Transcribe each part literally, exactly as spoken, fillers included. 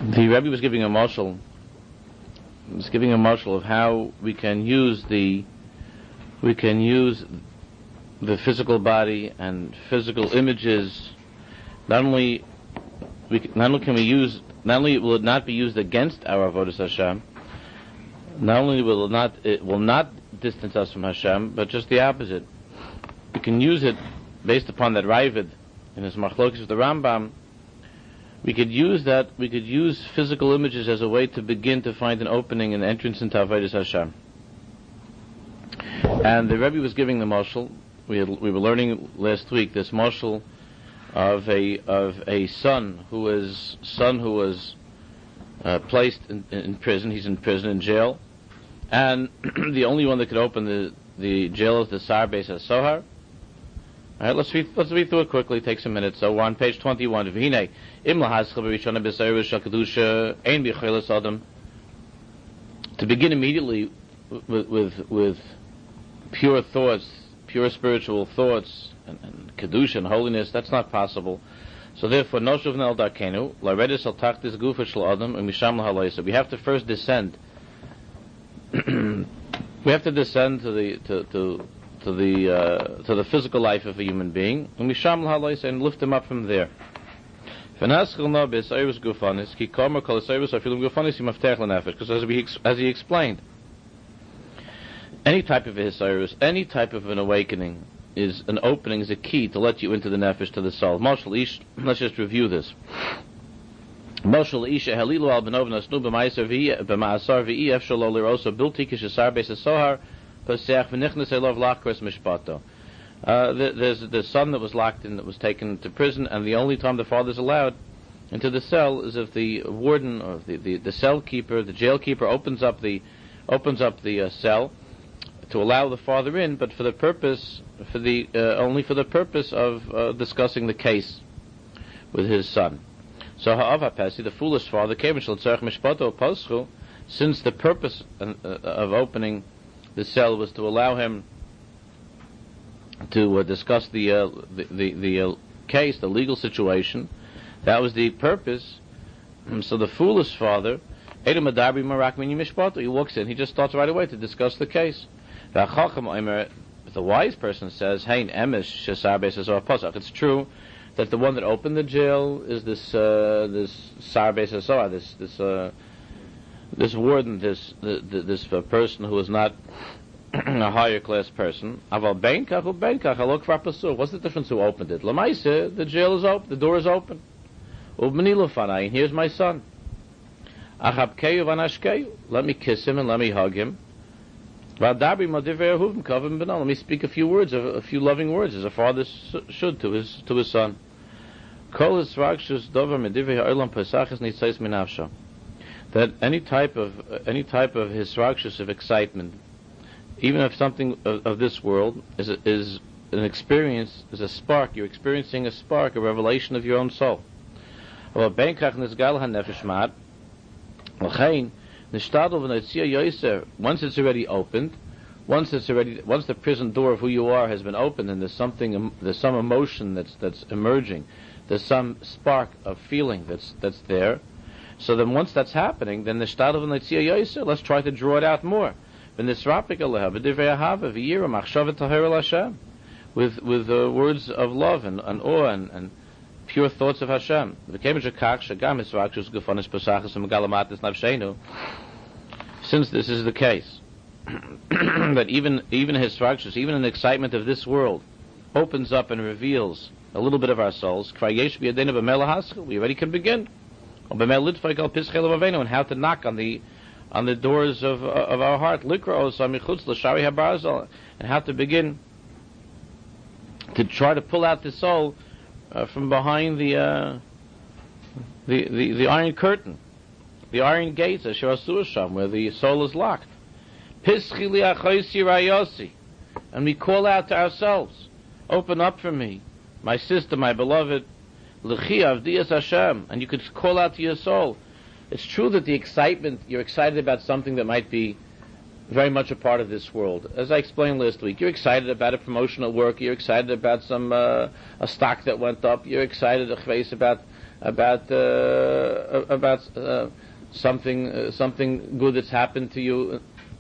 The Rebbe was giving a marshal, was giving a marshal of how we can use the, we can use the physical body and physical images. Not only, we, not only can we use, not only will it not be used against our avodas Hashem, not only will it not, it will not distance us from Hashem, but just the opposite. We can use it based upon that Ravid in his Machlokes with the Rambam. We could use that, we could use physical images as a way to begin to find an opening and entrance into Avodas Hashem. And the Rebbe was giving the marshal, we had, we were learning last week, this marshal of a of a son who was son who was uh, placed in, in prison. He's in prison, in jail, and the only one that could open the, the jail is the Sar Beis HaSohar. All right, let's read, let's read through it quickly. It takes a minute. So we're on page twenty-one. V'hinei im lahaschel b'rishona b'sayrish hakadusha ein b'cholas adam. To begin immediately with, with with pure thoughts, pure spiritual thoughts, and, and kedusha and holiness, that's not possible. So therefore, noshuv nel darkenu laredis al tachtis gufa shel adam and misham lahalaysa. We have to first descend. We have to descend to the to to. to the uh, to the physical life of a human being, and we sham l'halayis and lift him up from there. Because as we as he explained, any type of a hisayrus, any type of an awakening is an opening, is a key to let you into the nefesh, to the soul. Moshel ish, let's just review this. Moshel ish halilu al benov nasnu b'ma'asar v'i b'ma'asar v'i efshal lo liroso bilti kishasar beis hasohar. Uh, there's the son that was locked in, that was taken to prison, and the only time the father is allowed into the cell is if the warden or the, the, the cell keeper, the jail keeper, opens up the opens up the uh, cell to allow the father in, but for the purpose, for the uh, only for the purpose of uh, discussing the case with his son. So Ha'avapesi, the foolish father, came and shall tzarech mishpato poschu, since the purpose uh, of opening the cell was to allow him to uh, discuss the uh, the the, the uh, case, the legal situation. That was the purpose. So the foolish father, he walks in, he just starts right away to discuss the case. The wise person says, it's true that the one that opened the jail is this uh, this Sar Beis HaSohar, this this uh, this warden, this this uh, person who is not a higher class person. Aval benkach u benkach alok kvar pasur. What's the difference who opened it? Lamaisa, the jail is open, the door is open. Ubni lofanai, and here's my son. Achabkeyu vanashkeyu. Let me kiss him and let me hug him. Vadabri madivrei ahuvim kavim benal. Let me speak a few words, a few loving words, as a father should to his to his son. Kol esragshus dover medivrei ha'olam pesachas nitzais minavsha. That any type of any type of hisrakshus, of excitement, even if something of, of this world is a, is an experience, is a spark. You're experiencing a spark, a revelation of your own soul. Once it's already opened, once it's already, once the prison door of who you are has been opened, and there's something, there's some emotion that's that's emerging, there's some spark of feeling that's that's there. So then, once that's happening, then the shtad of Netzia Yoser, let's try to draw it out more. With with uh, words of love and, and awe and, and pure thoughts of Hashem. Since this is the case, that even even his structures, even an excitement of this world, opens up and reveals a little bit of our souls. We already can begin. And how to knock on the on the doors of uh, of our heart, and how to begin to try to pull out the soul uh, from behind the, uh, the the the iron curtain, the iron gates, where the soul is locked. And we call out to ourselves, open up for me, my sister, my beloved. And you could call out to your soul. It's true that the excitement, you're excited about something that might be very much a part of this world. As I explained last week, you're excited about a promotion at work, you're excited about some uh, a stock that went up, you're excited about about uh, about uh, something uh, something good that's happened to you.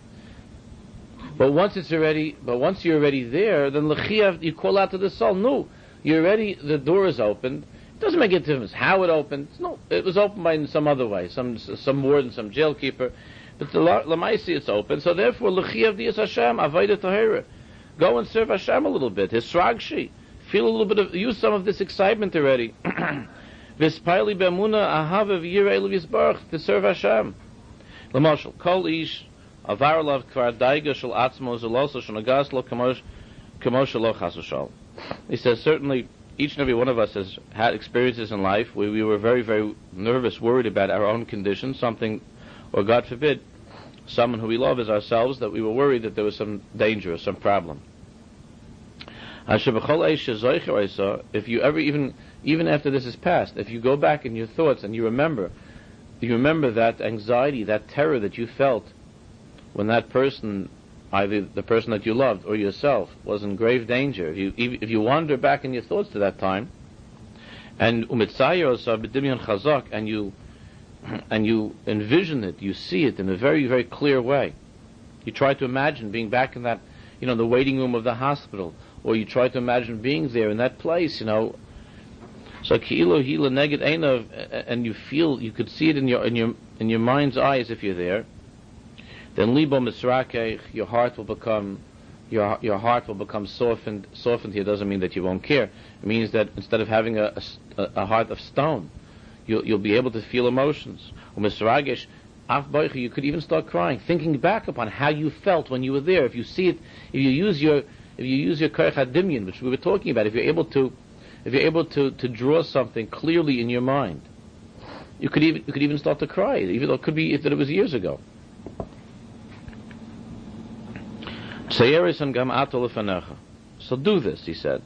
But once it's already, but once you're already there, then l'chiyav, you call out to the soul. No, you're already. The door is opened. It doesn't make a difference how it opened. No, it was opened by in some other way, some some warden, some jailkeeper. But the lamaisi, it's open. So therefore, l'chiyav dias Hashem avodah tahira. Go and serve Hashem a little bit. Hisragshi, feel a little bit of, use some of this excitement already. V'spayli be'emuna ahava v'yirei l'yisbarach, to serve Hashem. L'mashal, kol ish avar lav kvar daiga shel atzmo zelosa sh'nagas lo kamosh kamosh lo chasushal. He says, certainly each and every one of us has had experiences in life where we were very, very nervous, worried about our own condition, something, or God forbid, someone who we love as ourselves, that we were worried that there was some danger or some problem. If you ever, even even after this is past, if you go back in your thoughts and you remember, you remember that anxiety, that terror that you felt when that person, either the person that you loved or yourself, was in grave danger. If you if you wander back in your thoughts to that time, and chazak, and you and you envision it, you see it in a very, very clear way. You try to imagine being back in that, you know, the waiting room of the hospital, or you try to imagine being there in that place, you know. So ki'ilo hila neged einav, and you feel, you could see it in your in your in your mind's eyes if you're there. Then libo misrakech, your heart will become your your heart will become softened. Softened here doesn't mean that you won't care. It means that instead of having a a, a heart of stone, you'll you'll be able to feel emotions. Umisragesh, af boicha, you could even start crying, thinking back upon how you felt when you were there. If you see it, if you use your if you use your koach hadimyan, which we were talking about, if you're able to if you're able to, to draw something clearly in your mind, you could even you could even start to cry, even though it could be that it was years ago. So do this, he said.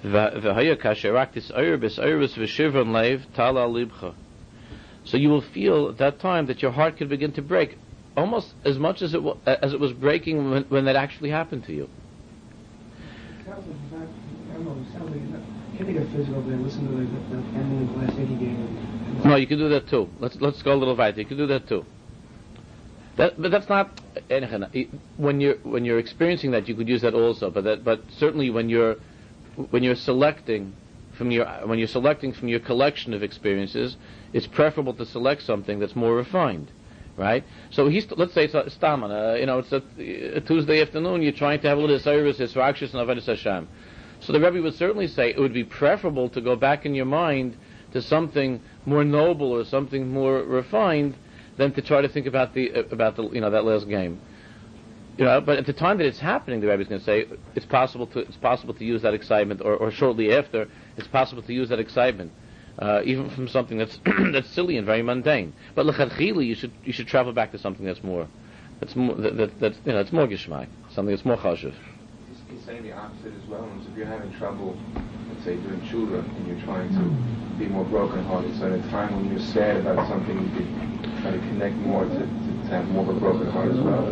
So you will feel at that time that your heart could begin to break, almost as much as it w- as it was breaking when, when that actually happened to you. I don't know, it sounds like, I can't think of physical, but I listened to like the ending of the last eighty game. No, you can do that too. Let's let's go a little weiter. You can do that too. That, but that's not when you're when you're experiencing that. You could use that also, but that but certainly when you're when you're selecting from your when you're selecting from your collection of experiences, it's preferable to select something that's more refined, right? So he's let's say it's a staman, uh, you know, it's a, a Tuesday afternoon. You're trying to have a little service, it's rakshas and avodas Hashem. So the Rebbe would certainly say it would be preferable to go back in your mind to something more noble or something more refined than to try to think about the uh, about the you know that last game. You know, but at the time that it's happening, the Rebbe is going to say it's possible to it's possible to use that excitement, or, or shortly after, it's possible to use that excitement, uh, even from something that's that's silly and very mundane. But l'chadchili, you should you should travel back to something that's more that's more that, that that's you know it's more gishmak, something that's more chashuv. He's saying the opposite as well. If you're having trouble, let's say doing tshuva, and you're trying to be more brokenhearted, so at a time when you're sad about something, you could try to connect more to, to, to have more of a broken heart as well.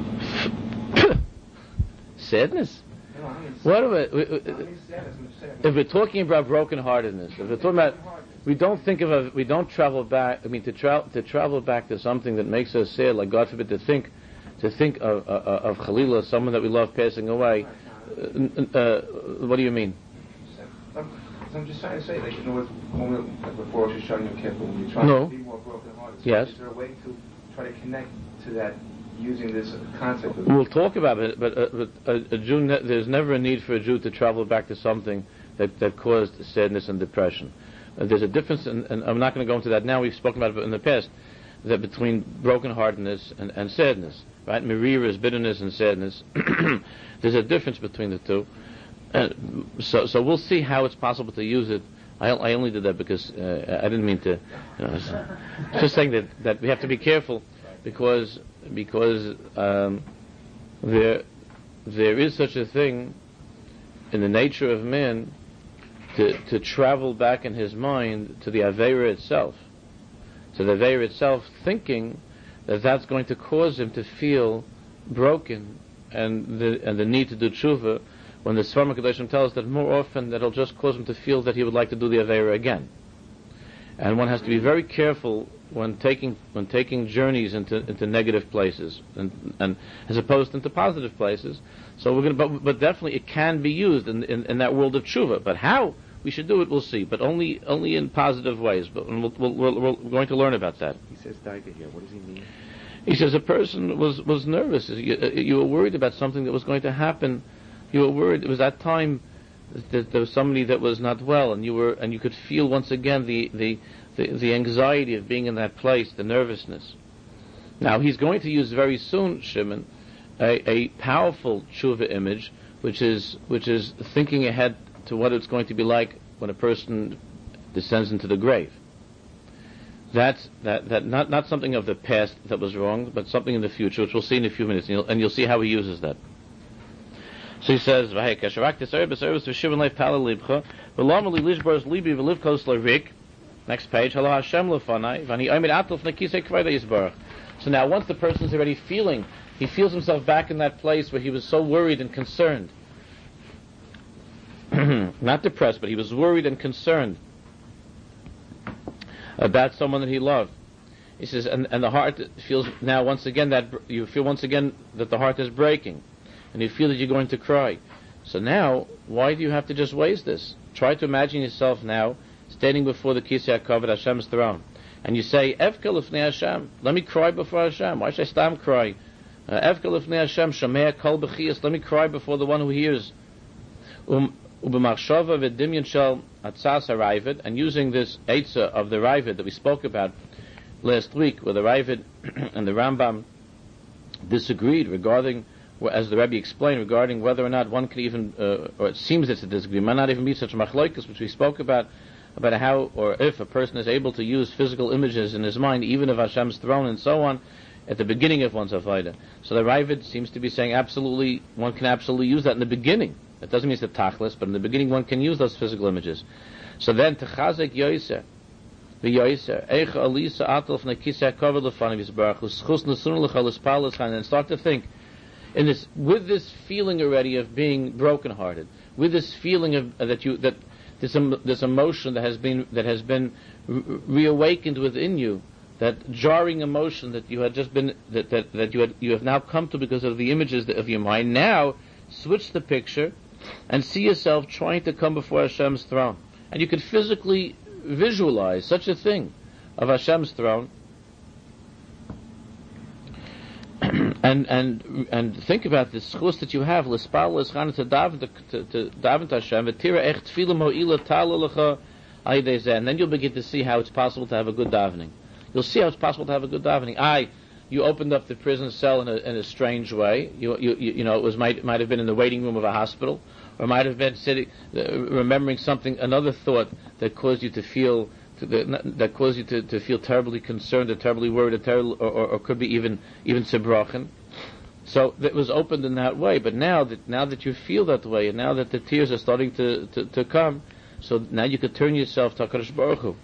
Sadness? No, I mean, what are we, we, we, I mean, sadness, sadness. If we're talking about brokenheartedness, if we're talking about, we don't think of a, we don't travel back. I mean, to travel to travel back to something that makes us sad, like God forbid, to think, to think of of, of Chalila, someone that we love passing away. Uh, uh, what do you mean? I'm just trying to say, like, you know, when we, like before Rosh Hashanah and Kippur, when you're trying no. to be more broken-hearted, so yes. Is there a way to try to connect to that using this concept? Of we'll talk about it, but, uh, but a, a Jew, ne- there's never a need for a Jew to travel back to something that, that caused sadness and depression. Uh, there's a difference, in, and I'm not going to go into that now. We've spoken about it in the past, that between brokenheartedness and, and sadness, right? Merira is bitterness and sadness. There's a difference between the two. Uh, so, so we'll see how it's possible to use it. I, I only did that because uh, I didn't mean to. You know, just saying that, that we have to be careful because because um, there there is such a thing in the nature of man to to travel back in his mind to the Aveira itself, to the Aveira itself, thinking that that's going to cause him to feel broken and the and the need to do tshuva. When the Sfarim HaKadoshim tells us that more often that it'll just cause him to feel that he would like to do the Aveira again. and one has to be very careful when taking when taking journeys into into negative places, and and as opposed to into positive places. So we're going to, but, but definitely it can be used in, in in that world of tshuva. But how we should do it, we'll see. But only only in positive ways. But we'll, we'll, we'll, we're going to learn about that. He says daiga here. What does he mean? He says a person was was nervous. You, you were worried about something that was going to happen. You were worried. It was that time that there was somebody that was not well, and you were and you could feel once again the the the, the anxiety of being in that place, the nervousness. Now he's going to use very soon, Shimon, a, a powerful tshuva image, which is which is thinking ahead to what it's going to be like when a person descends into the grave. That's that that not not something of the past that was wrong, but something in the future, which we'll see in a few minutes, and you'll, and you'll see how he uses that. So he says, next page, so now once the person's already feeling, he feels himself back in that place where he was so worried and concerned. Not depressed, but he was worried and concerned about someone that he loved. He says, and, and the heart feels now once again that you feel once again that the heart is breaking, and you feel that you're going to cry. So now, why do you have to just waste this? Try to imagine yourself now standing before the Kisei HaKavod, Hashem's throne, and you say, Evka lifnei Hashem, let me cry before Hashem. Why should I stam cry? Evka lifnei Hashem, Shamei kol b'chiyas, let me cry before the one who hears. Um, Ubemachshava v'dimyon shel atzas ha'rayvid, and using this eitzah of the Rayvid that we spoke about last week, where the Rayvid and the Rambam disagreed regarding, as the Rebbe explained, regarding whether or not one could even, uh, or it seems it's a disagreement, might not even be such a machloikus, which we spoke about, about how, or if a person is able to use physical images in his mind, even of Hashem's throne and so on, at the beginning of one's avodah. So the Rayvid seems to be saying absolutely, one can absolutely use that in the beginning. It doesn't mean it's the tachlis, but in the beginning one can use those physical images. So then, techazek yoiser, v'yoiser, eicha alisa atal f'nei kisei hakavod l'fanav yisbarach, u'schus nesunu l'cha l'spal l'schan, and start to think, in this, with this feeling already of being brokenhearted, with this feeling of uh, that you that this um, this emotion that has been that has been re- reawakened within you, that jarring emotion that you had just been that that, that you had you have now come to because of the images of your mind. Now, switch the picture and see yourself trying to come before Hashem's throne, and you could physically visualize such a thing of Hashem's throne. and and and think about this schus that you have, l'spal l'schan to daven to to daven to Hashem, v'tira echt tefillah mo'ila ta'ala lecha ayidei zeh, and then you'll begin to see how it's possible to have a good davening. You'll see how it's possible to have a good davening. I, you opened up the prison cell in a in a strange way. You you you know it was might might have been in the waiting room of a hospital, or might have been sitting uh, remembering something, another thought that caused you to feel. To the, that caused you to, to feel terribly concerned, or terribly worried, or, terribly, or, or, or could be even even sebrochen. So it was opened in that way. But now that now that you feel that way, and now that the tears are starting to, to, to come, so now you could turn yourself to HaKadosh Baruch Hu.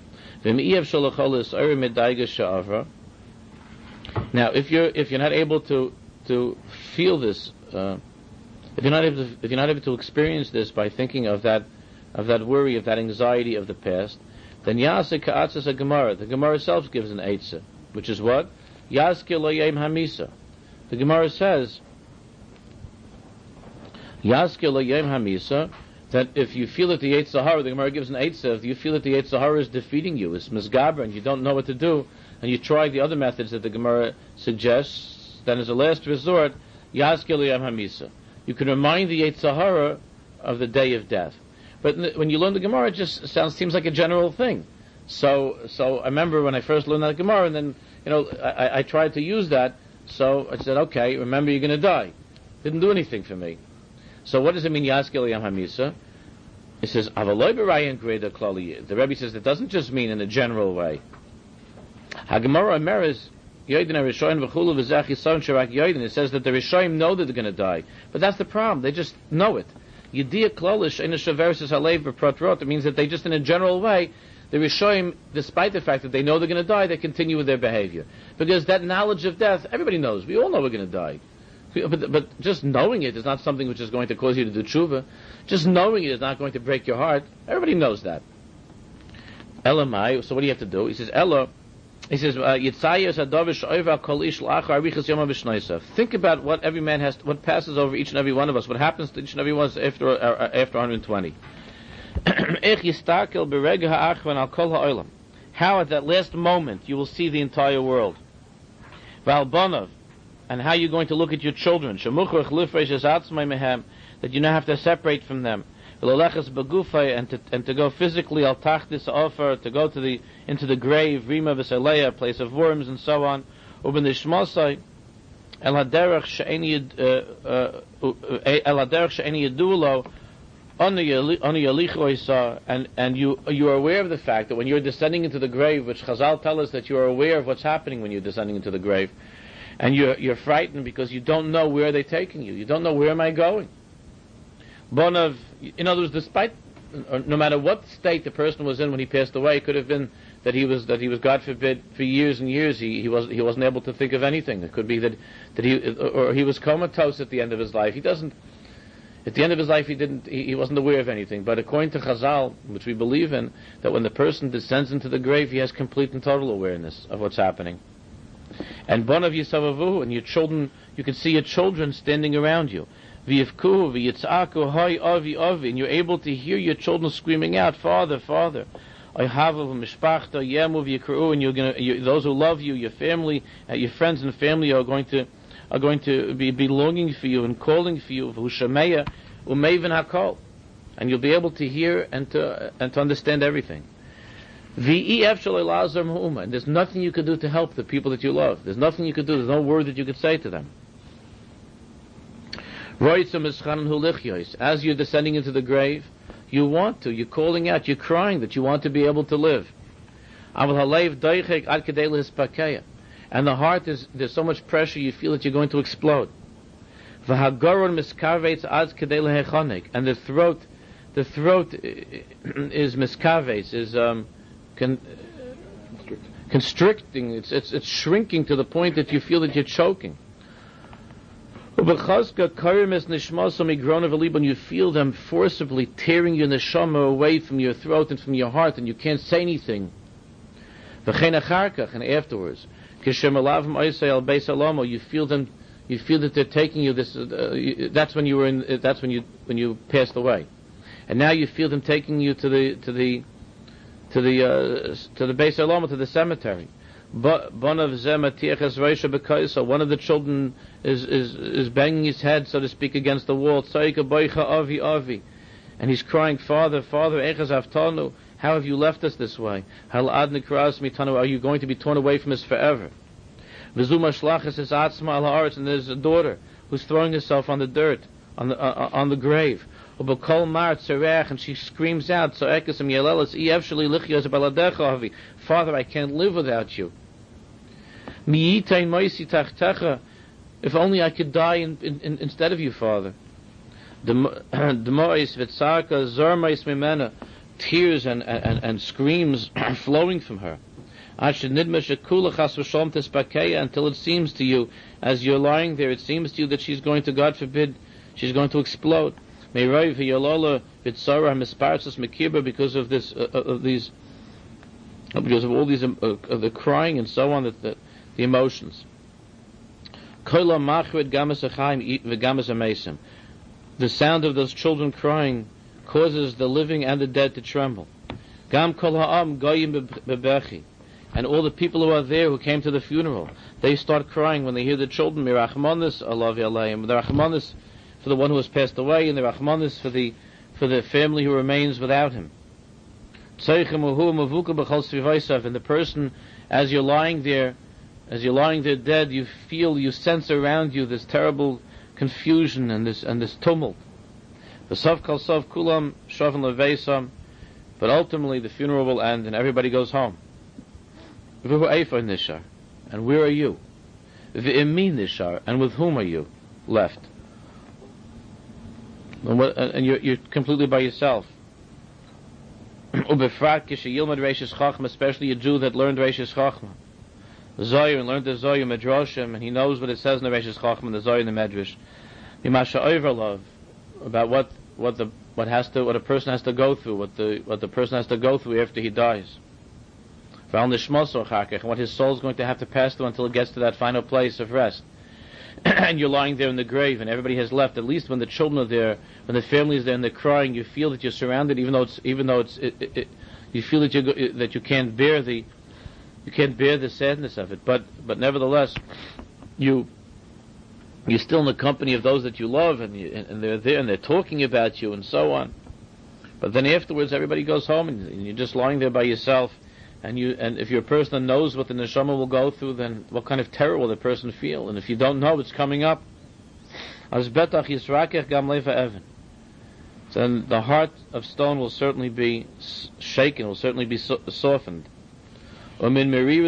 Now, if you're if you're not able to to feel this, uh, if you're not able to, if you're not able to experience this by thinking of that of that worry, of that anxiety of the past, then Yaseh Ka'atzas a Gemara. The Gemara itself gives an eitzah, which is what? Yazke lo yem hamisa. The Gemara says, Yazke lo yem hamisa, that if you feel that the Yetzer Hara, the Gemara gives an eitzah, if you feel that the Yetzer Hara is defeating you, it's misgaber, and you don't know what to do, and you try the other methods that the Gemara suggests, then as a last resort, Yazke lo yem hamisa. You can remind the Yetzer Hara of the day of death. But when you learn the Gemara, it just sounds seems like a general thing. So, so I remember when I first learned that Gemara, and then you know I, I tried to use that. So I said, okay, remember you're going to die. Didn't do anything for me. So what does it mean? Yaskel Yam Hamisa. It says Avaloy b'Rayin Greda Klali. The Rebbe says it doesn't just mean in a general way. HaGemara Ameris Yodim Rishoyim v'Chulu v'Zach Yisrael Sharak Yodim. It says that the Rishoyim know that they're going to die, but that's the problem. They just know it. Yediyah klolish in a shaversis halev b'pratrot. It means that they just, in a general way, the Rishoyim, despite the fact that they know they're going to die, they continue with their behavior because that knowledge of death, everybody knows. We all know we're going to die, but but just knowing it is not something which is going to cause you to do tshuva. Just knowing it is not going to break your heart. Everybody knows that. Elamai. So what do you have to do? He says, Ella. He says, Yitzayas Adavish Oiva Kol Ish L'Achar Arichas Yom HaVishnoisav. Think about what every man has, what passes over each and every one of us, what happens to each and every one of us after uh, after one hundred twenty. How at that last moment you will see the entire world. Valbanav, and how you're going to look at your children. That you now have to separate from them. And to, and to go physically al tachtis offer, to go to the into the grave, rima v'saleya, a place of worms and so on. Uben ishmasai el haderech she'eni el haderech she'eni yadulo onu yalichu isa, and and you you are aware of the fact that when you're descending into the grave, which Chazal tell us that you are aware of what's happening when you're descending into the grave, and you're you're frightened because you don't know where they're taking you. You don't know where am I going. Bonav, in other words, despite, no matter what state the person was in when he passed away, it could have been that he was, that he was, God forbid, for years and years he, he was he wasn't able to think of anything. It could be that, that he, or he was comatose at the end of his life. He doesn't, at the end of his life he didn't, he, he wasn't aware of anything. But according to Chazal, which we believe in, that when the person descends into the grave, he has complete and total awareness of what's happening. And Bonav Yisavavu, and your children, you can see your children standing around you. V'yivkuhu v'yitz'aku hay avi avi, and you're able to hear your children screaming out, Father, Father. I have of mishpachta yemu v'yikru, and you're going to, those who love you, your family, uh, your friends and family are going to are going to be, be longing for you and calling for you. V'hushameya u'meiven hakol, and you'll be able to hear and to and to understand everything. V'ef shalei la'azar ma'uma, and there's nothing you could do to help the people that you love. There's nothing you could do. There's no word that you could say to them. As you're descending into the grave, you want to, you're calling out, you're crying that you want to be able to live. And the heart is, there's so much pressure, you feel that you're going to explode. And the throat, the throat is miskaves, is um, con, constricting, it's, it's, it's shrinking to the point that you feel that you're choking. When you feel them forcibly tearing your neshama away from your throat and from your heart, and you can't say anything. And afterwards, you feel them, you feel that they're taking you. This, uh, that's when you were in. That's when you when you passed away, and now you feel them taking you to the to the to the uh, to the Beis Elama, to the cemetery. But one of them, one of the children is, is is banging his head, so to speak, against the wall. And he's crying, Father, Father, how have you left us this way? Are you going to be torn away from us forever? And there's a daughter who's throwing herself on the dirt, on the uh, on the grave. And she screams out, Father, I can't live without you. If only I could die in, in, in, instead of you, Father. Tears and, and, and screams flowing from her. Until it seems to you, as you're lying there, it seems to you that she's going to, God forbid, she's going to explode. Because of this, uh, of these, because of all these, um, uh, of the crying and so on, that the, the emotions. The sound of those children crying causes the living and the dead to tremble. And all the people who are there who came to the funeral, they start crying when they hear the children. Mirachmanis, Allah alayhim. The Rachmanis for the one who has passed away, and the Rachmanis for the for the family who remains without him. And the person, as you're lying there, as you're lying there dead, you feel, you sense around you this terrible confusion and this and this tumult. But ultimately the funeral will end and everybody goes home. And where are you? And with whom are you left? And, what, and you're, you're completely by yourself. Especially a Jew that learned Reishis Chachma, Zohar, and learned the Zohar Medrashim, and he knows what it says in the Reishis Chachma and the Zohar and the Medrash. About what what the what has to what a person has to go through, what the what the person has to go through after he dies. and what his soul is going to have to pass through until it gets to that final place of rest. And you're lying there in the grave, and everybody has left. At least when the children are there, when the family is there, and they're crying, you feel that you're surrounded, even though it's, even though it's, it, it, it, you feel that you that you can't bear the, you can't bear the sadness of it. But but nevertheless, you you're still in the company of those that you love, and you, and, and they're there, and they're talking about you, and so on. But then afterwards, everybody goes home, and, and you're just lying there by yourself. And you, and if you're a person that knows what the neshama will go through, then what kind of terror will the person feel? And if you don't know, it's coming up. So then the heart of stone will certainly be shaken, will certainly be so- softened. So the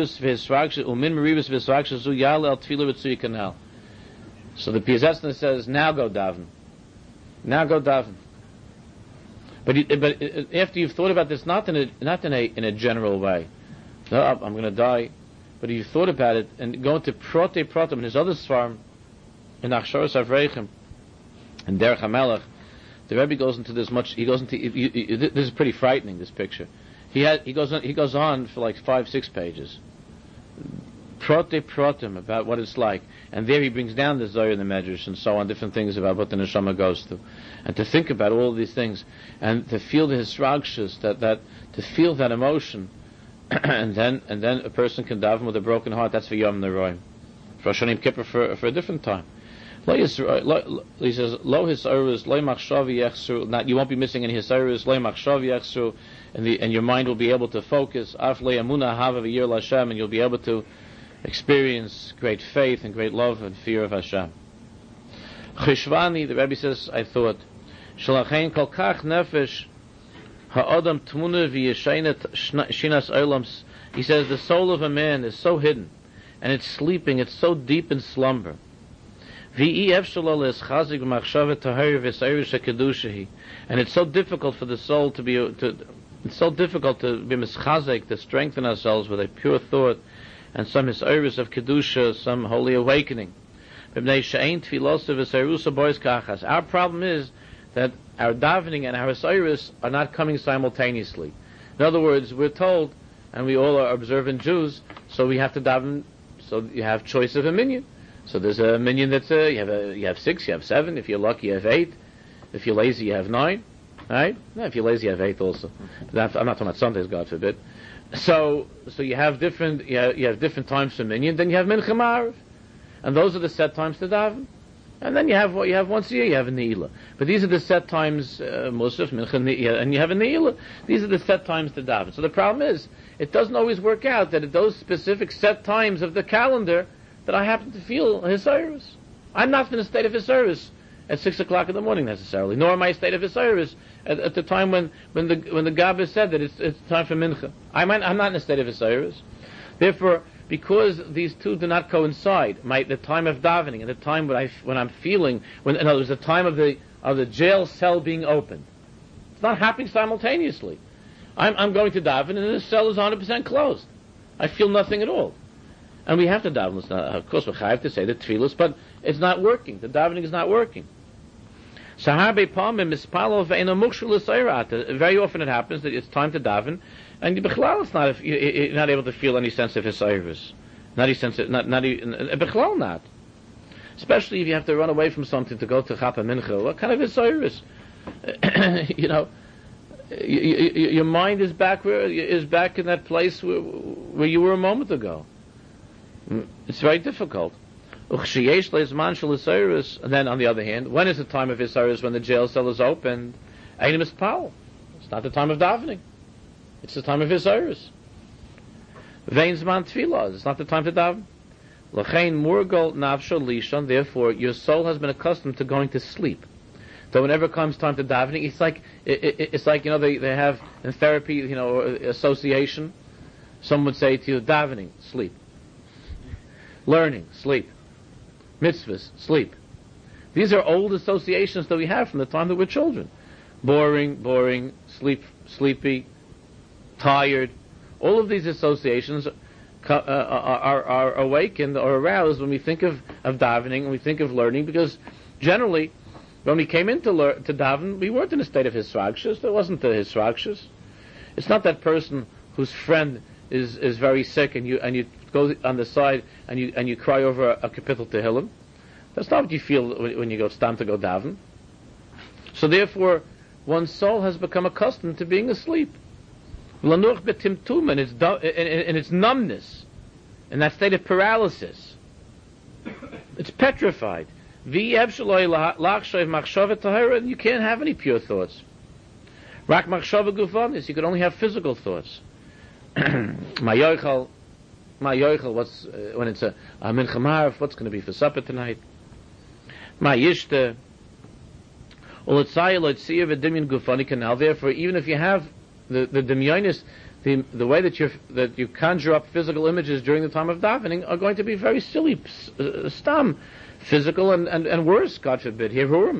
Piazetzner says, now go daven. Now go daven. But it, but it, after you've thought about this, not in a not in a in a general way, no, I'm going to die. But you've thought about it and go into Prote Protem in his other svarm, in Achsharas Avreichim, and Derech HaMelech, the Rebbe goes into this much. He goes into you, you, you, this is pretty frightening. This picture, he had he goes on he goes on for like five six pages. Prote Protem, about what it's like, and there he brings down the Zohar and the Medrash and so on, different things about what the neshama goes through, and to think about all of these things, and to feel the hisragshus, that that to feel that emotion, and then and then a person can daven with a broken heart. That's for Yom Neroim, for Rosh Hashanah Kippur, for for a different time. Lo yisra, lo, he says, Lo hisayrus, lo machshavi yechsru. Not you won't be missing any hisayrus, lo machshavi yechsru, and the and your mind will be able to focus. Af le amuna hava v'yir l'Hashem, and you'll be able to experience great faith and great love and fear of Hashem. Chishvani, the Rebbe says, I thought, Shalachein kol kach nefesh ha'odam tmuna v'yeshaynet shinas olams. He says the soul of a man is so hidden, and it's sleeping, it's so deep in slumber. V'i efshalol es chazik v'machshavet tahir v'sayrish ha'kedushahi. And it's so difficult for the soul to be, to, it's so difficult to be mischazik, to strengthen ourselves with a pure thought, and some hisayrus of kedusha, some holy awakening. Our problem is that our davening and our hisayrus are not coming simultaneously. In other words, we're told, and we all are observant Jews, so we have to daven. So you have choice of a minyan. So there's a minyan that's a, you have a, you have six, you have seven. If you're lucky, you have eight. If you're lazy, you have nine. Right? No, if you're lazy, you have eight also. But I'm not talking about Sundays, God forbid. So, so you have different, you have, you have different times for minyan. Then you have mincha ma'ariv, and those are the set times to daven. And then you have what you have once a year. You have a ne'ilah. But these are the set times, uh, musaf, mincha, ne'ilah, and you have a ne'ilah. These are the set times to daven. So the problem is, it doesn't always work out that at those specific set times of the calendar that I happen to feel hisayrus. I'm not in a state of hisayrus at six o'clock in the morning necessarily, nor am I a state of hisayrus at, at the time when, when the when the Gabbai said that it's it's time for mincha. I'm I'm not in a state of hisayrus. Therefore, because these two do not coincide, my the time of davening and the time when I when I'm feeling, when in other words, the time of the of the jail cell being opened, it's not happening simultaneously. I'm I'm going to daven and the cell is one hundred percent closed. I feel nothing at all. And we have to daven. It's not, of course, we have to say the tefillos, but it's not working. The davening is not working. Very often it happens that it's time to daven, and it's not, you're not able to feel any sense of hisayrus. Not any sense of, not, not even, not. Especially if you have to run away from something to go to Chapa Mincha. What kind of hisayrus? You know, you, you, your mind is back where, is back in that place where, where you were a moment ago. It's very difficult. And then on the other hand, when is the time of hisayrus? When the jail cell is opened? It's not the time of davening. It's the time of hisayrus. It's not the time to daven. Therefore, your soul has been accustomed to going to sleep. So whenever it comes time to davening, it's like it, it, it's like you know they, they have in therapy, you know, association. Some would say to you, davening, sleep. Learning, sleep. Mitzvahs, sleep. These are old associations that we have from the time that we're children. Boring, boring, sleep, sleepy, tired. All of these associations uh, are, are awakened or aroused when we think of, of davening and we think of learning, because generally, when we came into lear- to daven, we weren't in a state of hisragshus. There wasn't the hisragshus. It's not that person whose friend is, is very sick, and you and you go on the side and you and you cry over a, a kapitel tehillim. That's not what you feel when, when you go stand to go daven. So therefore, one's soul has become accustomed to being asleep. Lanuch betimtum, and its in its numbness, in that state of paralysis. It's petrified. You can't have any pure thoughts. Rak machshava gufanis, you can only have physical thoughts. My yoichel, my yoichel, what's uh, when it's a, a mincha ma'ariv, what's going to be for supper tonight? My yishte, uletzayel loitziyev v'dimyon gufani canal. Therefore, even if you have the the dimyonis, the the way that you that you conjure up physical images during the time of davening are going to be very silly, uh, stam, physical and, and, and worse, God forbid. Hirurim.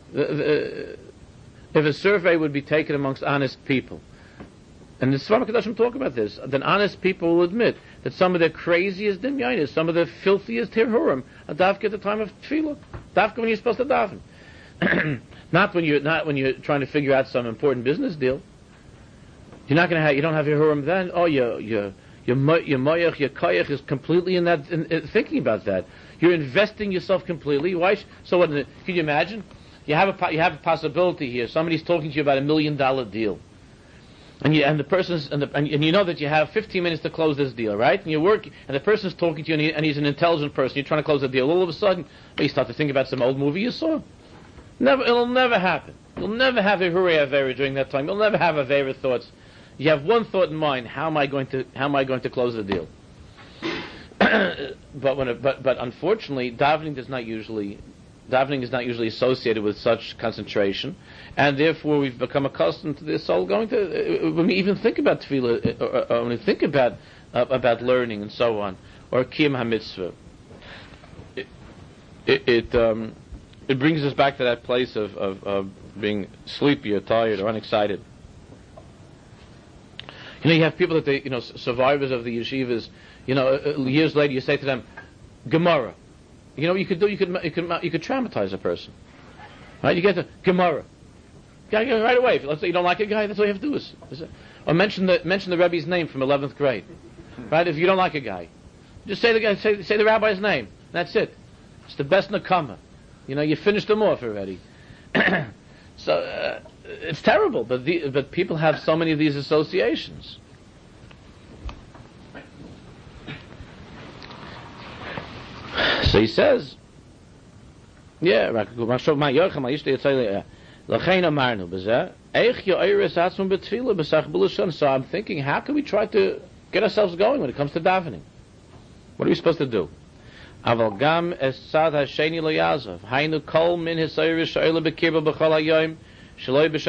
If a survey would be taken amongst honest people, and the Svar HaKadoshim talk about this, then honest people will admit that some of the craziest dimyonis, some of the filthiest hirurim, are dafka at the time of tefillah, dafka when you're supposed to daven, not when you're not when you're trying to figure out some important business deal. You're not going to have, you don't have your Hurim then. Oh, your your your your moyach, your koyach is completely in that, in, in thinking about that. You're investing yourself completely. Why? Sh- so, what? Can you imagine? You have a you have a possibility here. Somebody's talking to you about a million dollar deal, and you and the person's and, the, and, and you know that you have fifteen minutes to close this deal, right? And you work, and the person's talking to you, and, he, and he's an intelligent person. You're trying to close the deal. All of a sudden, you start to think about some old movie you saw. Never, it'll never happen. You'll never have a hurry avera during that time. You'll never have avera thoughts. You have one thought in mind: how am I going to how am I going to close the deal? but when it, but but unfortunately, davening does not usually davening is not usually associated with such concentration, and therefore we've become accustomed to the soul going to uh, when we even think about tefillah, or, or when we think about uh, about learning and so on, or kiyum hamitzvah. It it it, um, it brings us back to that place of, of, of being sleepy or tired or unexcited. You know, you have people that they, you know, survivors of the yeshivas. You know, uh, years later, you say to them, "Gemara." You know, what you could do. You could, you could, you could traumatize a person, right? You get the Gemara, right away. Let's say you don't like a guy. That's all you have to do is, is it? Or mention the mention the Rebbe's name from eleventh grade, right? If you don't like a guy, just say the guy, say, say the rabbi's name. That's it. It's the best nakama. You know, you finished them off already. so. Uh, It's terrible, but the, but people have so many of these associations. So he says, yeah, so I'm thinking, how can we try to get ourselves going when it comes to davening? What are we supposed to do? Aval gam es tzad hasheni lo yazav, hainu kol min hisayrish sha'ila bekirba b'chol hayoyim. He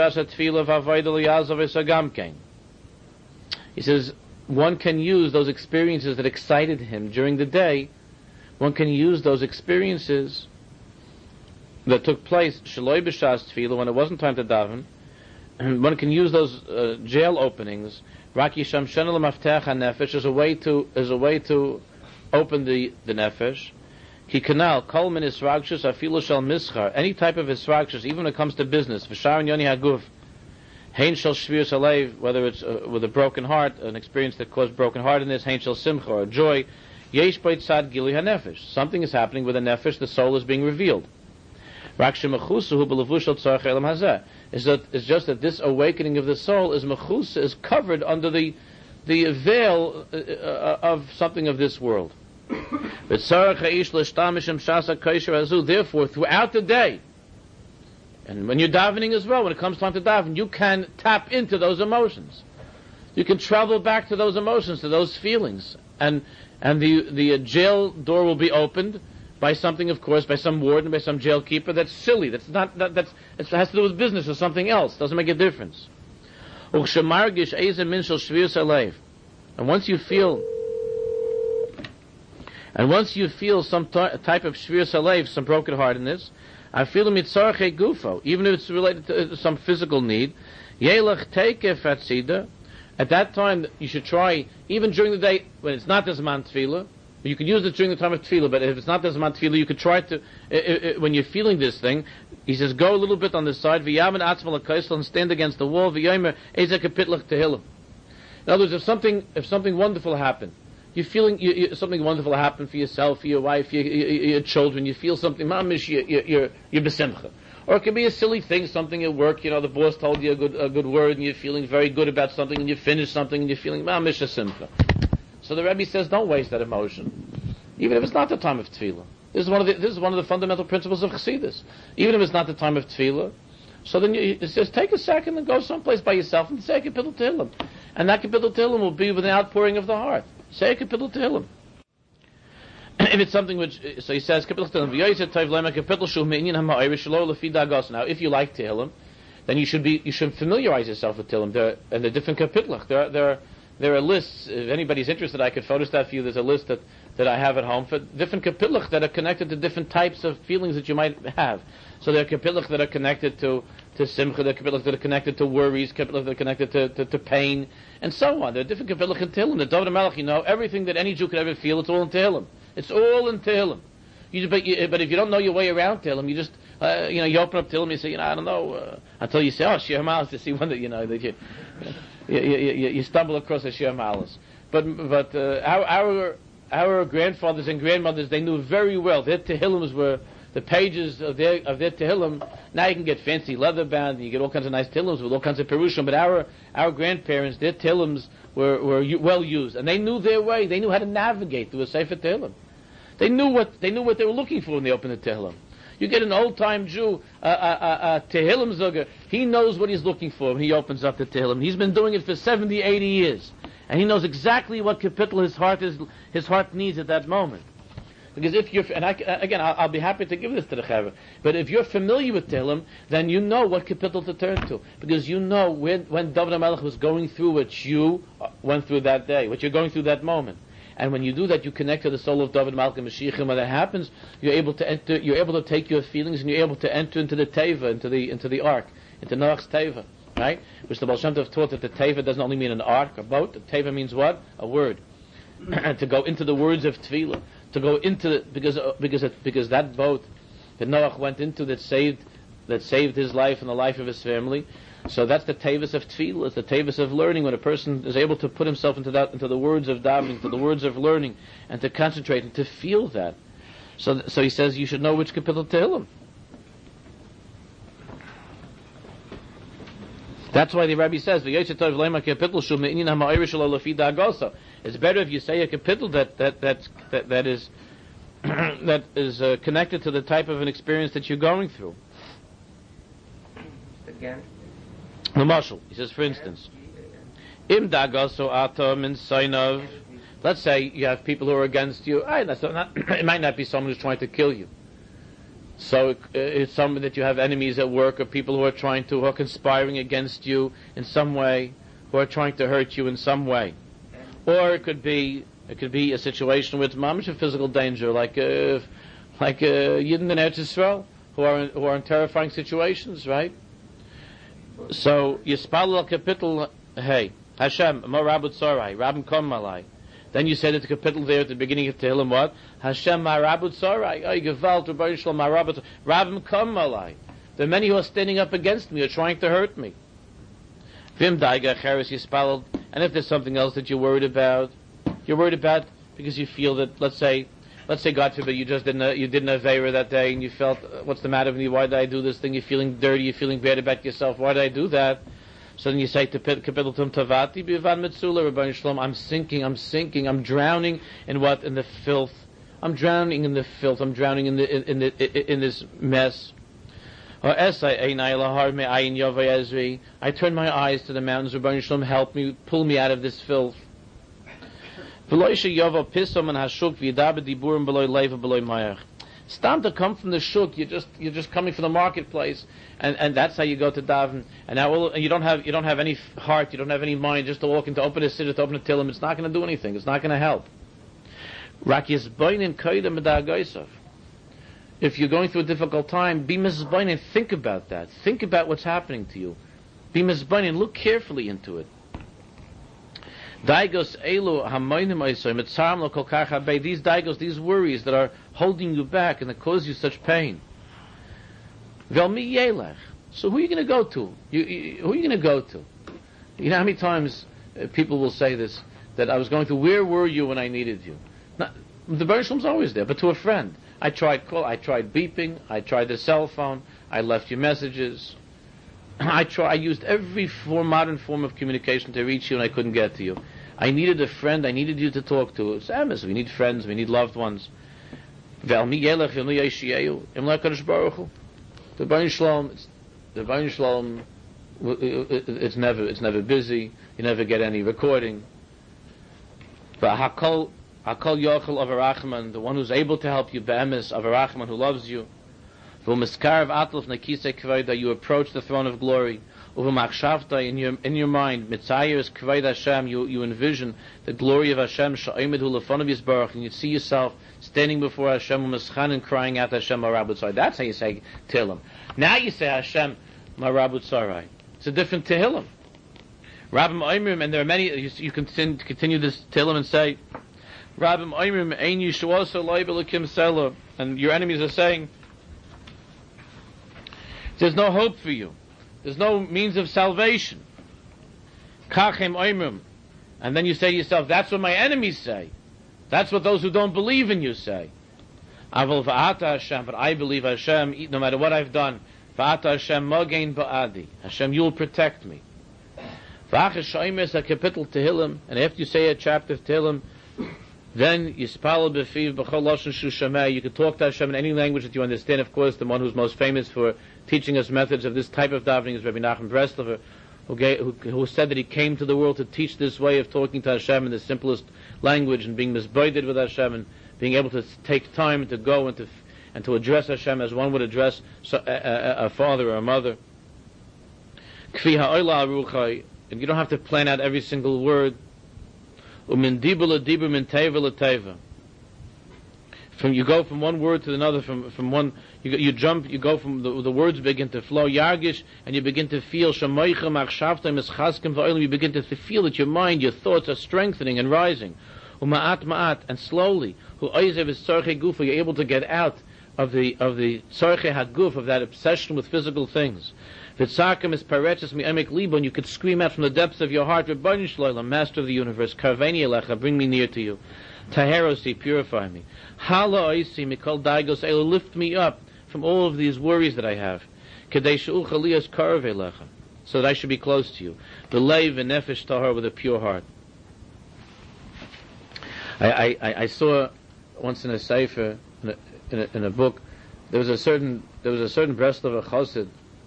says one can use those experiences that excited him during the day. One can use those experiences that took place shaloi b'shas tefillah when it wasn't time to daven. And one can use those uh, jail openings. Raki sham shana l'maftech hanefesh as a way to as a way to open the the nefesh. Ki kanal kol min isragshus afilu shel mischar, any type of isragshus, even when it comes to business. V'sharon yoni haguf, hein shel shvirus halev, whether it's uh, with a broken heart, an experience that caused broken heartedness, hein shel simcha, or joy. Yesh beit tzad gilui hanefesh, something is happening with the nefesh, the soul is being revealed. Rak shemechusa hu b'levush shel tzarech elam hazeh, is that it's just that this awakening of the soul is mechusa, is covered under the the veil uh, uh, of something of this world. Therefore, throughout the day, and when you're davening as well, when it comes time to daven, you can tap into those emotions. You can travel back to those emotions, to those feelings, and and the the uh, jail door will be opened by something, of course, by some warden, by some jail keeper. That's silly. That's not that that's it has to do with business or something else. Doesn't make a difference. And once you feel. And once you feel some t- type of shvirus halev, some brokenheartedness, I feel mitzarche gufo, even if it's related to some physical need, yelach teikef atzida. At that time, you should try, even during the day when it's not the zman tefillah. You can use it during the time of tefillah, but if it's not the zman tefillah, you could try to. Uh, uh, when you're feeling this thing, he says, go a little bit on this side, v'yamin atzmal ha'kaisel, and stand against the wall, v'yomer ezek hapitlach tehillim. In other words, if something if something wonderful happened, you're feeling you, you, something wonderful happened for yourself, for your wife, your, your, your children. You feel something, mamish, you're you're you're besimcha. Or it could be a silly thing, something at work. You know, the boss told you a good a good word, and you're feeling very good about something, and you finish something, and you're feeling mamish a simcha. So the Rebbe says, don't waste that emotion, even if it's not the time of tefillah. This is one of the this is one of the fundamental principles of Chassidus. Even if it's not the time of tefillah, so then you, it says take a second and go someplace by yourself and say a kapitel tehillim, and that kapitel tehillim will be with an outpouring of the heart. Say a kapitel tehillim. If it's something which, so he says kapitel tehillim. Now, if you like tehillim, then you should be you should familiarize yourself with tehillim. There and the different kapitlach. There there are, there are lists. If anybody's interested, I could photostat for you. There's a list that, that I have at home for different kapitlach that are connected to different types of feelings that you might have. So there are kapitlach that are connected to, to simcha, there are kapitlach that are connected to worries, kapitlach that are connected to, to, to pain, and so on. There are different kapitlach in Tehillim. The David HaMelech, you know, everything that any Jew could ever feel, it's all in Tehillim. It's all in Tehillim. You, but, you, but if you don't know your way around Tehillim, you just, uh, you know, you open up Tehillim, you say, you know, I don't know, uh, until you say, oh, Shir Malas, to see one that, you know, that you, you, you, you, you stumble across a Shir Malas. But, but, uh, our, our, our grandfathers and grandmothers, they knew very well, their Tehillims were, the pages of their of their Tehillim. Now you can get fancy leather bound, and you get all kinds of nice Tehillims with all kinds of Perushim. But our our grandparents, their Tehillims were were u- well used, and they knew their way. They knew how to navigate through a Sefer Tehillim. They knew what they knew what they were looking for when they opened the Tehillim. You get an old time Jew, a uh, uh, uh, uh, Tehillim Zuger. He knows what he's looking for when he opens up the Tehillim. He's been doing it for seventy, eighty years, and he knows exactly what kapitel his heart is his heart needs at that moment. Because if you're, and I, again, I'll, I'll be happy to give this to the Chaver, but if you're familiar with Tehillim, then you know what kapitel to turn to. Because you know when, when David HaMelech was going through what you went through that day, what you're going through that moment. And when you do that, you connect to the soul of David HaMelech and Mashiach, and when that happens, you're able to enter, you're able to take your feelings, and you're able to enter into the Teva, into the, into the ark, into Noach's Teva, right? Which the Baal Shem Tov taught that the Teva doesn't only mean an ark, a boat. The Teva means what? A word. And to go into the words of Tefillah. To go into the, because uh, because it, because that boat that Noach went into that saved that saved his life and the life of his family. So that's the tavis of tefillah. It's the tavis of learning when a person is able to put himself into that into the words of davening, into the words of learning, and to concentrate and to feel that. So so he says you should know which kapitel Tehillim. That's why the Rabbi says it's better if you say a kapitel that that that that, that is that is uh, connected to the type of an experience that you're going through. Again. The mashal, he says, for instance, im dagaso atom in sign. Let's say you have people who are against you. I, that's not, it might not be someone who's trying to kill you. So it, it's someone that you have enemies at work, or people who are trying to, who are conspiring against you in some way, who are trying to hurt you in some way. Or it could be, it could be a situation with mamish of physical danger, like uh, like uh, Yidden in Eretz Yisrael, who are in, who are in terrifying situations, right? So Yispal al kapitel hey Hashem Marabut Sarai Rabim Kom Malai. Then you said at the kapitel there at the beginning of Tehillim what? Hashem Marabut Sarai. Ay Gevalt Rabbi Shalom Marabut Rabim Kom Malai. There are many who are standing up against me, are trying to hurt me. Vim Daiga Cheres Yispal. And if there's something else that you're worried about, you're worried about because you feel that, let's say, let's say God forbid you just didn't uh, you didn't Aveira that day and you felt uh, what's the matter with me? Why did I do this thing? You're feeling dirty. You're feeling bad about yourself. Why did I do that? So then you say to Kapitel Tum Tavati Bivan Mitzula Rabbi Shalom. I'm sinking. I'm sinking. I'm drowning in what? In the filth. I'm drowning in the filth. I'm drowning in the in, in the in this mess. I turn my eyes to the mountains. Rabbi Shalom, help me, pull me out of this filth. Stam to come from the shuk, you're just you're just coming from the marketplace, and, and that's how you go to daven. And now all, and you don't have you don't have any heart, you don't have any mind, just to walk into open a siddur, to open a tillim. It's not going to do anything. It's not going to help. If you're going through a difficult time, be mizbain and think about that. Think about what's happening to you. Be mizbain and look carefully into it. Daigos elu hamoinim oisoim etzaram lo kol kach habei. These daigos, these worries that are holding you back and that cause you such pain. Vel mi yelech. So who are you going to go to? You, you, who are you going to go to? You know how many times uh, people will say this, that I was going to, where were you when I needed you? Not, the Baruch Shalom's always there, but to a friend. I tried call, I tried beeping, I tried the cell phone, I left you messages. I try, I used every form, modern form of communication to reach you, and I couldn't get to you. I needed a friend, I needed you to talk to. It's emes, we need friends, we need loved ones. The Baruch Shalom, it's, the Baruch Shalom, it's never, it's never busy. You never get any recording. But Hakol, Hakol Yochel of Arachman, the one who's able to help you, Be'emes of Arachman, who loves you. V'umiskar of Atlov Nekise Kvayda, you approach the throne of glory. Uv'machshavta, in your in your mind, Mitzayir Kvayda Hashem, you you envision the glory of Hashem. Sha'omed hu lefonav Yisbarach, and you see yourself standing before Hashem, u'mischan, and crying out Hashem Marabutzarai. That's how you say Tehillim. Now you say Hashem Marabutzarai. It's a different Tehillim. Rabbim Oimrim, and there are many. You, you can continue this Tehillim and say, Rabbim Oimrim, Ein Yishuasa Loi B'Elokim Sela, and your enemies are saying, there's no hope for you. There's no means of salvation. Kachem Oimrim, and then you say to yourself, that's what my enemies say. That's what those who don't believe in you say. Aval Va'ata Hashem, but I believe Hashem, no matter what I've done. Va'ata Hashem Mogein Ba'adi. Hashem, you'll protect me. V'achesh Shoimes a kapitel Tehillim, and after you say a chapter of Tehillim, then Yispal B'fiv B'chol Lashon Shu Shamei. You can talk to Hashem in any language that you understand. Of course, the one who's most famous for teaching us methods of this type of davening is Rabbi Nachum Breslover, who, gave, who, who said that he came to the world to teach this way of talking to Hashem in the simplest language and being misboided with Hashem and being able to take time to go and to and to address Hashem as one would address a, a, a father or a mother. Kfi ha'oila aruchai, and you don't have to plan out every single word. Umin dibur l'dibur min teva l'teva. From you go from one word to another, from from one you you jump, you go from the, the words begin to flow yargish, and you begin to feel shamoichem achshavtem eschaskem va'olim. You begin to feel that your mind, your thoughts are strengthening and rising. Uma'at ma'at, and slowly, hu oizev is tzorchei gufa. You're able to get out of the of the tzorchei haguf, of that obsession with physical things. V'tzakem is pareches mi'emek libo, and you could scream out from the depths of your heart, Rebbeinu Shloim, Master of the universe, Karveni elecha, bring me near to you. Taherosi, purify me. Hala oisi mikol daigos elu, lift me up from all of these worries that I have. Kedei she'ucha liyas karve elecha, so that I should be close to you. V'leiv v'nefesh tahor, with a pure heart. I, I, I saw once in a sefer, in a, in a, in a book, there was a certain there was a certain Breslover chassid.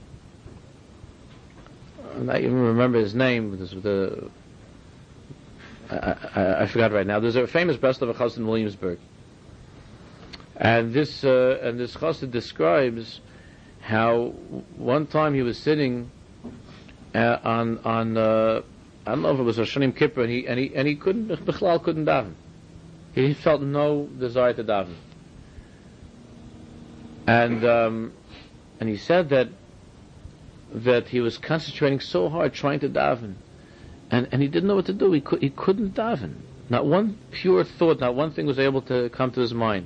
I even remember his name. This was the I, I, I forgot right now. There's a famous Breslover chassid in Williamsburg, and this uh, and this chassid describes how one time he was sitting uh, on on uh, I don't know if it was Rosh Hashanah Kippur, and he and he and he couldn't Bichlal couldn't daven. He felt no desire to daven, and um, and he said that that he was concentrating so hard trying to daven, and and he didn't know what to do. He could he couldn't daven. Not one pure thought, not one thing was able to come to his mind.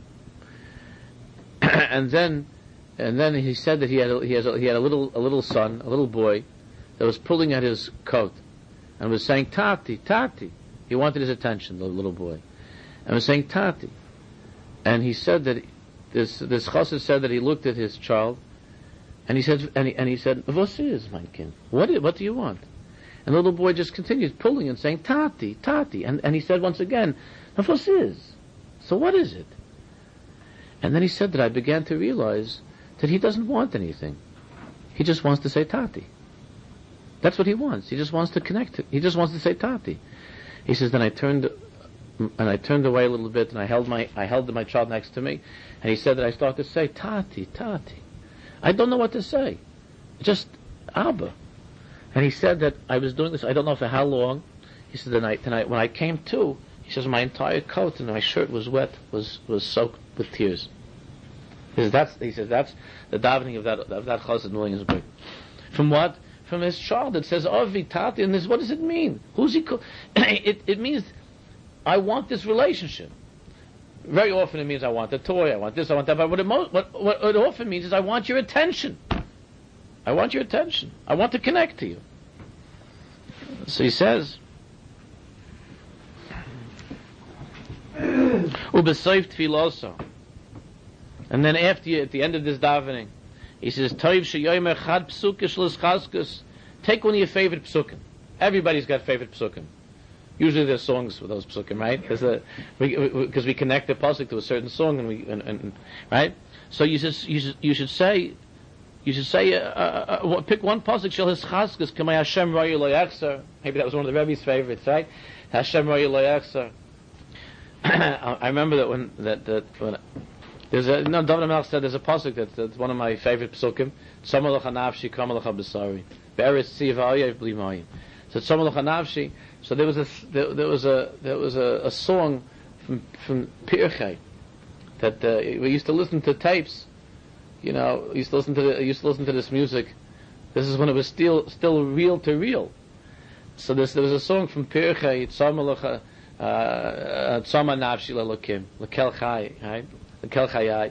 and then and then he said that he had a, he has a, he had a little a little son, a little boy, that was pulling at his coat and was saying Tati, Tati. He wanted his attention, the little boy. And was saying Tati, and he said that this this chassid said that he looked at his child, and he said and he, and he said, "What is my kind? What is, what do you want?" And the little boy just continued pulling and saying Tati, Tati, and and he said once again, "What is? So what is it?" And then he said that I began to realize that he doesn't want anything. He just wants to say Tati. That's what he wants. He just wants to connect. He just wants to say Tati. He says, then I turned. And I turned away a little bit, and I held my I held my child next to me, and he said that I started to say Tati, Tati. I don't know what to say, just Abba. And he said that I was doing this. I don't know for how long. He said that I, tonight when I came to, he says my entire coat and my shirt was wet, was was soaked with tears. He says that's he says that's the davening of that of that chassid in Williamsburg. From what? From his child. It says Avi Tati, and this. What does it mean? Who's he? Co- it it means. I want this relationship. Very often it means I want a toy, I want this, I want that. But what it, mo- what, what it often means is I want your attention. I want your attention. I want to connect to you. So he says, Ubesoif tfiloso. And then after you, at the end of this davening, he says, Toiv sheyomer chad psukish l'schaskus. Take one of your favorite psukim. Everybody's got favorite psukim. Usually there's songs for those psukim, right? Because we, we, we connect the pasuk to a certain song, and we, and, and, right? So you should, you should, you should say, you should say, uh, uh, uh, pick one pasuk. Shel hischaskus k'may Hashem ro'yu lo yachzor. Maybe that was one of the Rebbe's favorites, right? Hashem ro'yu lo yachzor. I remember that when that that when there's a no David HaMelech said there's a pasuk that, that's one of my favorite pasukim. Tzama lecha nafshi, kama lecha b'sari. Be'eretz tziva oyev bli mayim. So tzama lecha nafshi. So there was a there, there was a there was a, a song from from Pirchei that uh, we used to listen to tapes. You know, we used to listen to the, used to listen to this music. This is when it was still still real to real. So this, there was a song from Pirchei, Tzama lecha. Tzama nafshi lelokim lekel chai, right? Lekel chayai.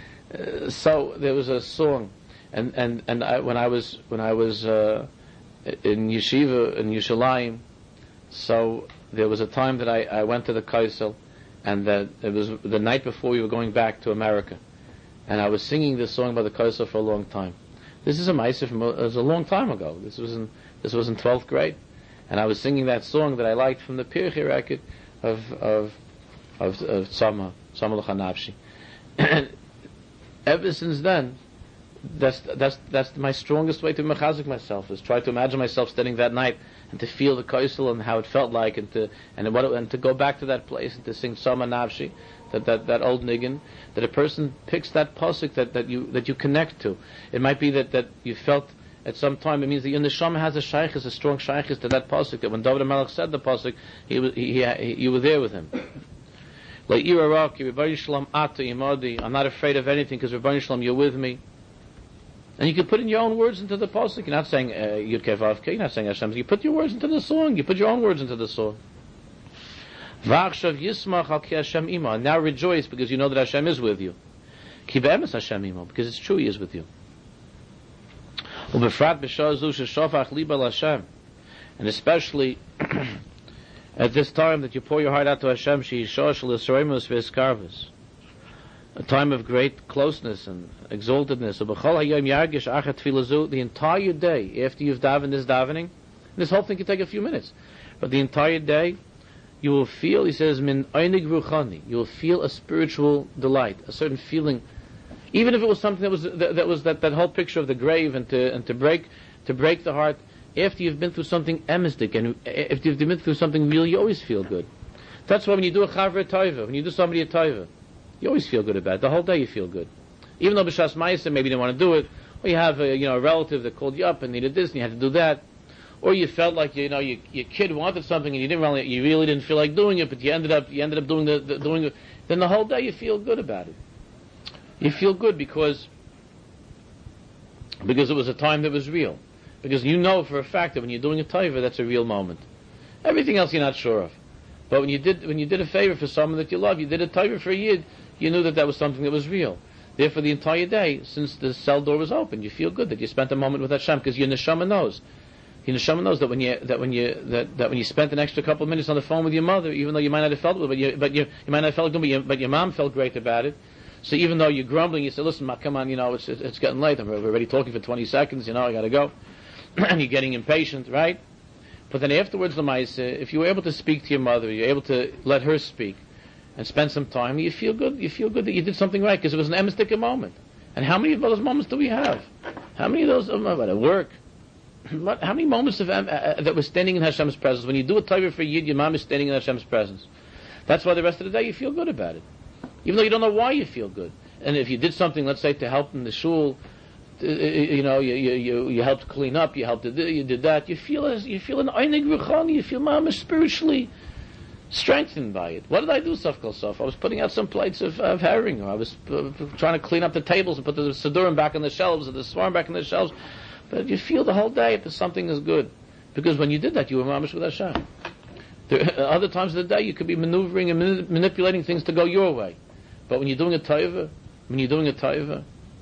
So there was a song, and and and I, when I was when I was uh, in yeshiva in Yerushalayim, so there was a time that I, I went to the Kaisel, and that it was the night before we were going back to America, and I was singing this song by the Kaisel for a long time. This is a ma'aser from a, it was a long time ago. This was in this was in twelfth grade. And I was singing that song that I liked from the Pirchei record of of of, of Tzama, Tzama lecha nafshi. And ever since then, that's that's that's my strongest way to mechazik myself, is try to imagine myself standing that night and to feel the kaisel and how it felt like, and to and what it, and to go back to that place and to sing Tzama nafshi, that, that that old niggin, that a person picks that pasuk that, that you that you connect to. It might be that, that you felt at some time. It means that your neshama has a shaykhis, a strong shaykhis to that pasuk. That when David HaMelech said the pasuk, he was, he, he, he, you were there with him. Like Iraraki, Rebbeinu Shalom Ata Imadi. I'm not afraid of anything because Rebbeinu Shalom, you're with me. And you can put in your own words into the pasuk. You're not saying Yud Kei Vav Kei. You're not saying Hashem. You put your words into the song. You put your own words into the song. V'achshav Yismach Al Ki Hashem Ima. Now rejoice because you know that Hashem is with you. Ki be'emes Hashem Ima, because it's true He is with you. And especially at this time that you pour your heart out to Hashem, a time of great closeness and exaltedness. The entire day after you've davened this davening, this whole thing can take a few minutes, but the entire day you will feel, he says, min einig ruchani, you will feel a spiritual delight, a certain feeling. Even if it was something that was that, that was that, that whole picture of the grave, and to and to break to break the heart after you've been through something emistic, and if you've been through something real, you always feel good. That's why when you do a chavra taiva, when you do somebody a taiva, you always feel good about it. The whole day you feel good, even though b'shas ma'aser maybe you didn't want to do it, or you have a you know a relative that called you up and needed this and you had to do that, or you felt like you know you, your kid wanted something and you didn't really you really didn't feel like doing it, but you ended up you ended up doing the, the doing it. Then the whole day you feel good about it. You feel good because because it was a time that was real. Because you know for a fact that when you're doing a taiva, that's a real moment. Everything else you're not sure of. But when you did when you did a favor for someone that you love, you did a taiva for a yid, you knew that that was something that was real. Therefore, the entire day, since the cell door was open, you feel good that you spent a moment with Hashem, because your neshama knows. Your neshama knows that when you that when you that, that when you spent an extra couple of minutes on the phone with your mother, even though you might not have felt it, but you but you, you might not have felt it, but, you, but your mom felt great about it. So even though you're grumbling, you say, listen, Ma, come on, you know, it's it's getting late. I'm already talking for twenty seconds, you know, I got to go. And you're getting impatient, right? But then afterwards, Lamaisa, if you were able to speak to your mother, you're able to let her speak and spend some time, you feel good. You feel good that you did something right, because it was an emistic moment. And how many of those moments do we have? How many of those, um, at work? What, how many moments of, um, uh, that we're standing in Hashem's presence? When you do a taiva for Yid, your mom is standing in Hashem's presence. That's why the rest of the day you feel good about it. Even though you don't know why you feel good. And if you did something, let's say, to help in the shul, uh, you know, you, you, you, you helped clean up, you helped, you did that, you feel as, you feel an einig ruchani, you feel mamish spiritually strengthened by it. What did I do, Sof Kol Sof? I was putting out some plates of, of herring, or I was uh, trying to clean up the tables and put the Siddurim back on the shelves, or the Svarim back on the shelves. But you feel the whole day that something is good. Because when you did that, you were mamish with Hashem. There, other times of the day, you could be maneuvering and mani- manipulating things to go your way. But when you're doing a taiva, when you're doing a taiva,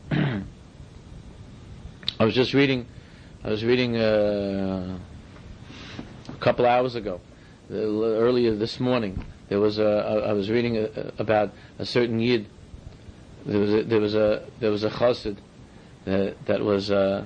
I was just reading, I was reading uh, a couple hours ago, uh, earlier this morning, There was a, I, I was reading a, a, about a certain Yid. There was a, there was a there was a chassid that, that was uh,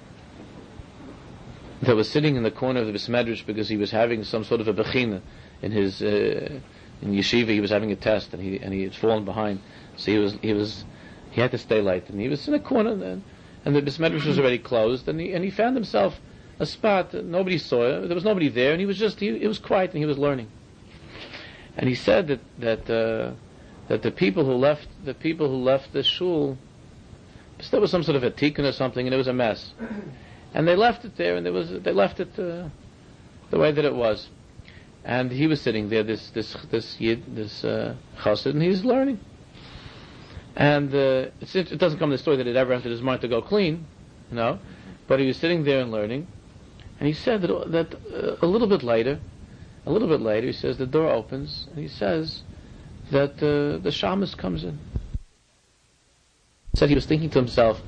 that was sitting in the corner of the Beis Medrash because he was having some sort of a bechina in his uh, in yeshiva. He was having a test and he and he had fallen behind, so he was he was he had to stay late and he was in a corner and, and the Beis Medrash was already closed and he and he found himself a spot that nobody saw. There was nobody there and he was just he it was quiet and he was learning. And he said that that uh, that the people who left the people who left the shul, there was some sort of a tikkun or something, and it was a mess, and they left it there, and there was they left it uh, the way that it was, and he was sitting there, this this this yid, this uh, chassid, and he's learning, and uh, it's, it doesn't come to the story that it ever entered his mind to go clean, no, but he was sitting there and learning, and he said that that uh, a little bit later. A little bit later, he says the door opens, and he says that uh, the shamus comes in. He said he was thinking to himself,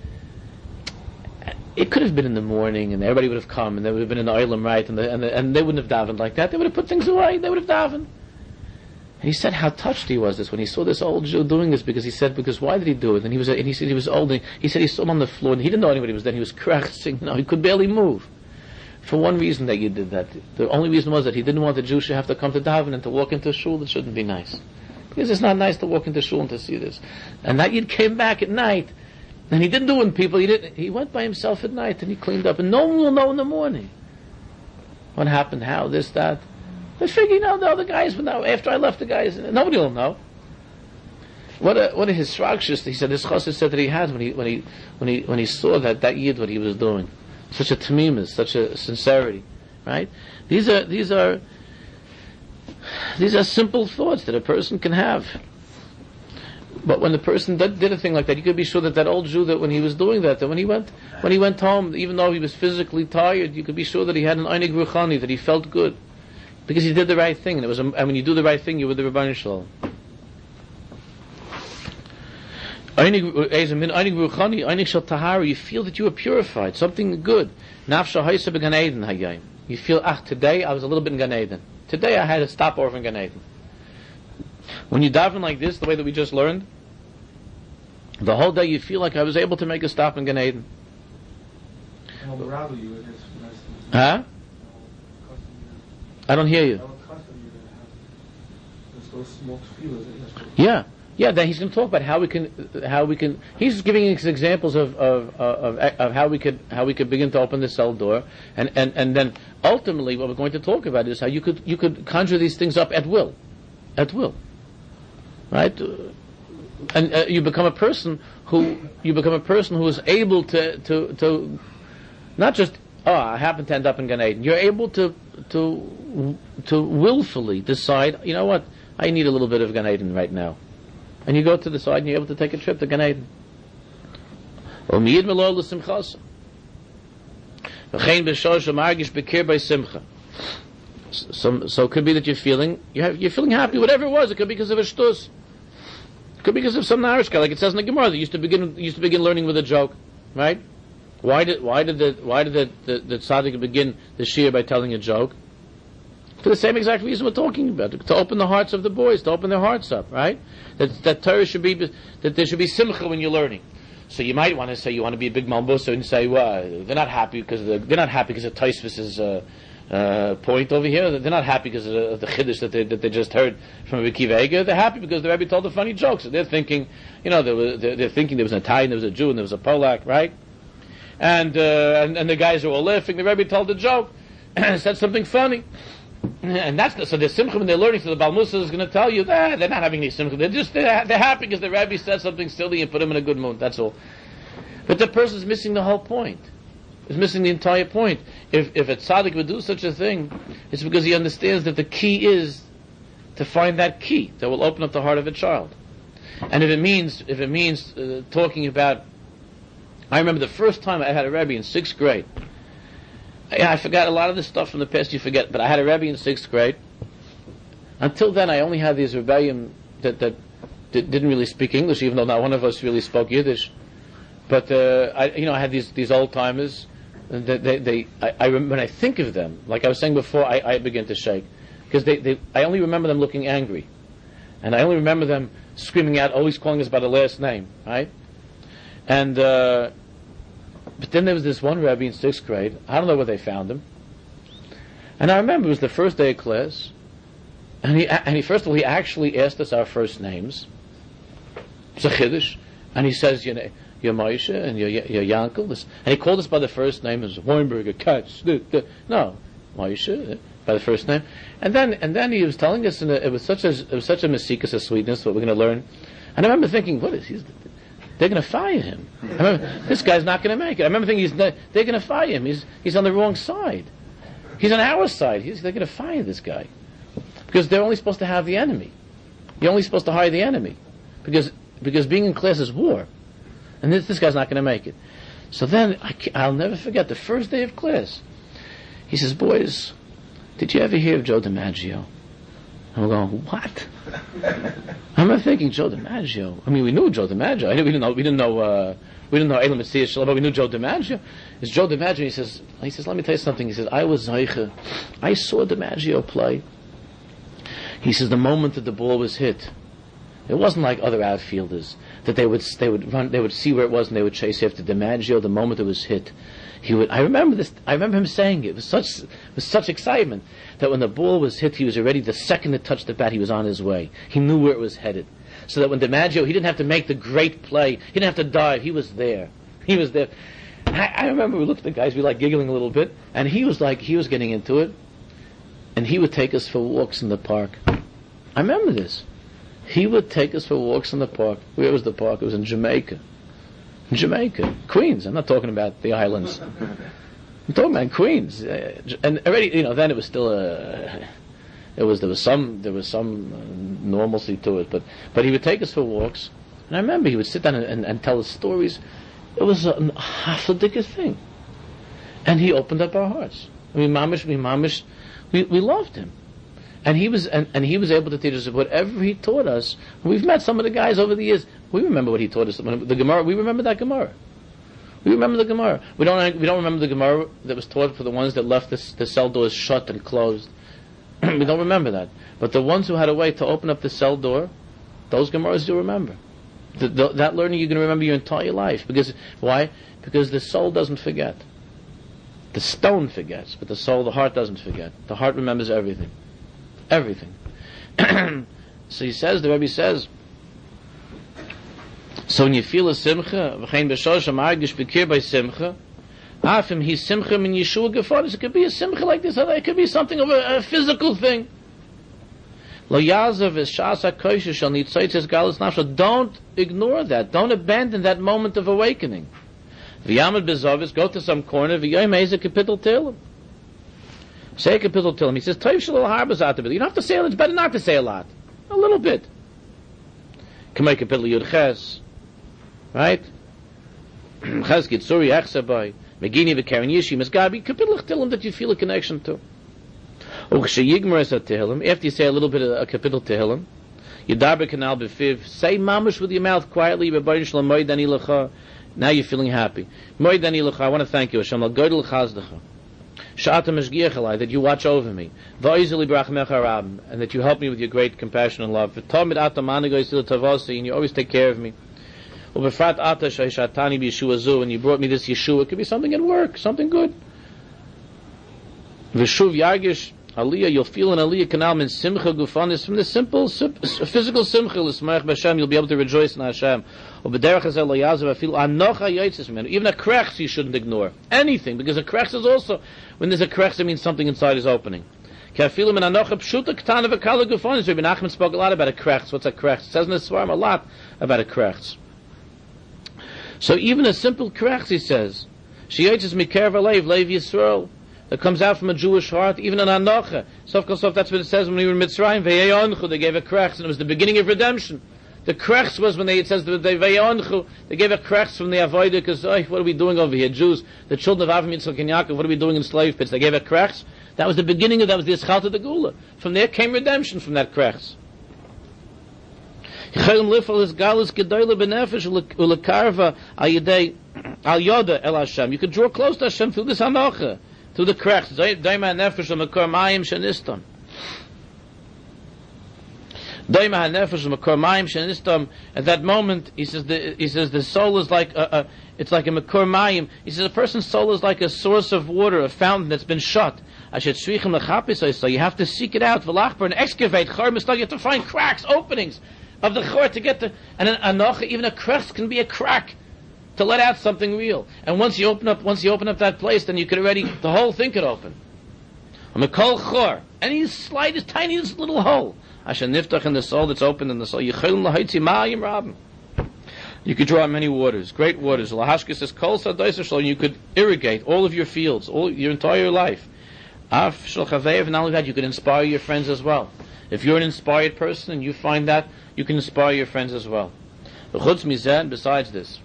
it could have been in the morning, and everybody would have come, and they would have been in the oilam, right, and, the, and, the, and they wouldn't have davened like that. They would have put things away. They would have davened. And he said how touched he was this when he saw this old Jew doing this, because he said, because why did he do it? And he was, and he said he was old. And he said he saw him on the floor, and he didn't know anybody was there. He was crashing. You know, he could barely move. For one reason that you did that. The only reason was that he didn't want the Jew to have to come to daven and to walk into a shul that shouldn't be nice. Because it's not nice to walk into shul and to see this. And that Yid came back at night, and he didn't do it with people. He didn't. He went by himself at night and he cleaned up, and no one will know in the morning what happened, how, this, that. They figure, you know, the other guys will know. After I left, the guys, nobody will know. What a what a hisragshus, he said. This chassid said that he had when he when he when he when he saw that that Yid what he was doing. Such a tamimus, such a sincerity, right? These are these are these are simple thoughts that a person can have. But when the person did, did a thing like that, you could be sure that that old Jew, that when he was doing that, that when he went when he went home, even though he was physically tired, you could be sure that he had an einig ruchani, that he felt good because he did the right thing. And it was, a, and when you do the right thing, you're with the Rebbeinu Shalom. You feel that you are purified, something good. You feel, ah, today I was a little bit in Gan Eden. Today I had a stopover in Gan Eden. When you daven like this, the way that we just learned, the whole day you feel like I was able to make a stop in Gan Eden. Huh? I don't hear you. Yeah. Yeah, then he's going to talk about how we can, how we can. He's giving us examples of of, of of how we could how we could begin to open the cell door, and, and, and then ultimately what we're going to talk about is how you could you could conjure these things up at will, at will, right? And uh, you become a person who you become a person who is able to to to not just oh I happen to end up in Gan Eden. You're able to to to willfully decide. You know what? I need a little bit of Gan Eden right now. And you go to the side and you're able to take a trip to Gan Eden. So, so it could be that you're feeling you have, you're feeling happy, whatever it was. It could be because of a shtus. It could be because of some narishka, like it says in the Gemara. They used to begin used to begin learning with a joke, right? Why did why did the why did the the, the tzaddik begin the shir by telling a joke? For the same exact reason we're talking about, to open the hearts of the boys, to open their hearts up, right? That that Torah should be, that there should be simcha when you're learning. So you might want to say you want to be a big malbusa and say, well, they're not happy because the, they're not happy because of Tosfos's uh, uh, point over here. They're not happy because of the, of the chiddush that they that they just heard from Rabbi Akiva Eiger. They're happy because the Rebbe told a funny joke. So they're thinking, you know, they were, they're, they're thinking there was an Italian, there was a Jew, and there was a Polak, right? And uh, and, and the guys are all laughing. The Rebbe told a joke and said something funny. And that's the, so the simcha when they're learning. So the Balmusa is going to tell you that they're not having any simcha. They're just they're, they're happy because the Rebbe said something silly and put them in a good mood. That's all. But the person's missing the whole point. Is missing the entire point. If if a tzaddik would do such a thing, it's because he understands that the key is to find that key that will open up the heart of a child. And if it means if it means uh, talking about, I remember the first time I had a Rebbe in sixth grade. Yeah, I forgot a lot of the stuff from the past. You forget, but I had a Rebbe in sixth grade. Until then, I only had these rebellion that that did, didn't really speak English, even though not one of us really spoke Yiddish. But uh, I, you know, I had these these old timers. They, they, they I, I when I think of them, like I was saying before, I, I begin to shake. because they, they, I only remember them looking angry. And I only remember them screaming out, always calling us by the last name, right? And, uh, but then there was this one Rebbe in sixth grade, I don't know where they found him. And I remember it was the first day of class, and he, and he first of all, he actually asked us our first names. It's a Chiddush. And he says, you know, you're Moshe and you're, you're Yankel. This, and he called us by the first name. It was Weinberger, Katz. No, Moshe by the first name. And then and then he was telling us, in a, it was such a it was such a mesikas of sweetness. What we're going to learn. And I remember thinking, what is he? They're going to fire him. I remember, this guy's not going to make it. I remember thinking, he's not, they're going to fire him. He's he's on the wrong side. He's on our side. He's, they're going to fire this guy because they're only supposed to have the enemy. You're only supposed to hire the enemy because because being in class is war. And this, this guy's not going to make it. So then, I, I'll never forget the first day of class. He says, boys, did you ever hear of Joe DiMaggio? And we're going, what? I'm thinking, Joe DiMaggio. I mean, we knew Joe DiMaggio. I knew, we didn't know, we didn't know, uh, we didn't know Elam Mitzvah Shalom, but we knew Joe DiMaggio. It's Joe DiMaggio. He says, he says, let me tell you something. He says, I was Zeiche. I saw DiMaggio play. He says, the moment that the ball was hit, it wasn't like other outfielders that they would they would run, they would see where it was and they would chase after DiMaggio. The moment it was hit, he would. I remember this. I remember him saying it with such with such excitement that when the ball was hit, he was already the second it touched the bat, he was on his way. He knew where it was headed, so that when DiMaggio, he didn't have to make the great play. He didn't have to dive. He was there. He was there. I, I remember we looked at the guys. We like giggling a little bit, and he was like he was getting into it, and he would take us for walks in the park. I remember this. He would take us for walks in the park. Where was the park? It was in Jamaica. In Jamaica. Queens. I'm not talking about the islands. I'm talking about Queens. Uh, and already, you know, then it was still a... It was, there was some, there was some uh, normalcy to it. But, but he would take us for walks. And I remember he would sit down and, and, and tell us stories. It was a, a half a dicker thing. And he opened up our hearts. I mean, mamish, we mamish, we, we loved him. And he was, and, and he was able to teach us whatever he taught us. We've met some of the guys over the years. We remember what he taught us. The Gemara. We remember that Gemara. We remember the Gemara. We don't. We don't remember the Gemara that was taught for the ones that left the, the cell doors shut and closed. We don't remember that. But the ones who had a way to open up the cell door, those Gemaras you remember. The, the, that learning you're going to remember your entire life. Because why? Because the soul doesn't forget. The stone forgets, but the soul, the heart doesn't forget. The heart remembers everything. Everything. So he says, the Rebbe says, so when you feel a simcha, v'chein b'shosh amargish b'kir by simcha, afim he simcha min Yeshua gefaris. It could be a simcha like this, it could be something of a, a physical thing. Lo yazav v'shas ha'koisha shal nitzoytzes galus nafsho. Don't ignore that. Don't abandon that moment of awakening. V'yamad b'zovis, go to some corner, v'yoy meize kapitel tehillim. Say a kapitel tehillim. He says, Toiv shalol harbaz atabil. You don't have to say it. It's better not to say a lot. A little bit. Kamei kapitel yud ches. Right? Ches gitzuri echsabai. Megini v'karen yishi. Mesgabi. Kapitel tehillim that you feel a connection to. Uchsheyigmer es tehillim. After you say a little bit of a kapitel tehillim, Yidarbe kanal b'fiv. Say mamash with your mouth quietly. B'bayin shalom moed ani lecha. Now you're feeling happy. Moed ani lecha. I want to thank you. Hashem al godel chazdecha. That you watch over me, and that you help me with your great compassion and love. And you always take care of me. And you brought me this Yeshua. It could be something at work, something good. Aliyah, you'll feel an Aliyah kanal min simcha gufanis from the simple physical simcha l'smayach b'Hashem. You'll be able to rejoice in Hashem. Even a krechs you shouldn't ignore anything, because a krechs is also, when there's a krechs, it means something inside is opening. Rabbi Nachman spoke a lot about a krechs. What's a krechs? It says in the Svarim a lot about a krechs. So even a simple krechs, he says, sheyetzes mikerev alev leiv Yisrael, that comes out from a Jewish heart, even an anocha. Sof kol sof, that's what it says when we were in Mitzrayim. Ve'yonchu, they gave a krechs, and it was the beginning of redemption. The krechs was when they, it says that they ve'yonchu, they gave a krechs from the avodah, because, oh, what are we doing over here, Jews? The children of Avram, Yitzchak, and Yaakov, what are we doing in slave pits? They gave a krechs. That was the beginning of that, was the Eschalta de Gula. From there came redemption from that krechs. You could draw close to Hashem through this hanocha, through the krechs. At that moment, he says, the, he says the soul is like a, a it's like a makor mayim. He says a person's soul is like a source of water, a fountain that's been shut. So you have to seek it out, and excavate. You have to find cracks, openings of the chor to get to, and an anocha, even a crest can be a crack to let out something real. And once you open up, once you open up that place, then you could already, the whole thing could open. Mikol chor, any slightest, tiniest little hole. Asher niftach in the soul that's open in the soul. Yichilin lahaitzi ma'ayim rabim. You could draw many waters, great waters. Lahashka says kol sadaiser. You could irrigate all of your fields, all your entire life. Af shel chavev. Not only that, you could inspire your friends as well. If you're an inspired person and you find that, you can inspire your friends as well. V'chutz mizeh, besides this,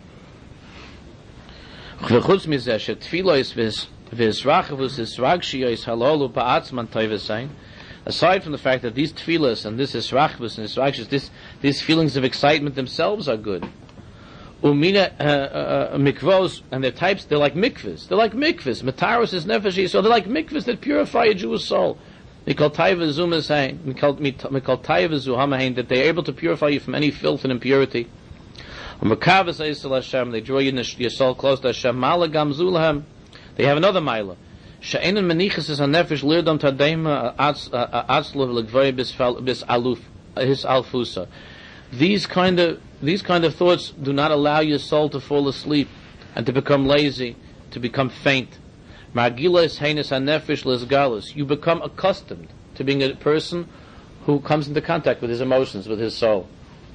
v'chutz mizeh shetfilo is vis v'israchavus isragshiyos halolu ba'atzman toivesayin. Aside from the fact that these tefillas and this israchvus and israchvus, this these feelings of excitement themselves are good. Umina uh, uh, mikvos, and their types, they're like mikvahs. They're like mikvahs. Mataros is nefeshi, so they're like mikvahs that purify a Jewish soul. Mikol taiva zumasain, mikol taiva zuhamahain, that they're able to purify you from any filth and impurity. Umakavas eisel Hashem, they draw you, your soul close to Hashem. Malagam zulahem, they have another milah. She'enin menichas is a nefesh lirdom tadema atzluv legvay bis aluf his alfusa. These kind of these kind of thoughts do not allow your soul to fall asleep and to become lazy, to become faint. Margilas heinus hanefesh lesgalus. You become accustomed to being a person who comes into contact with his emotions, with his soul,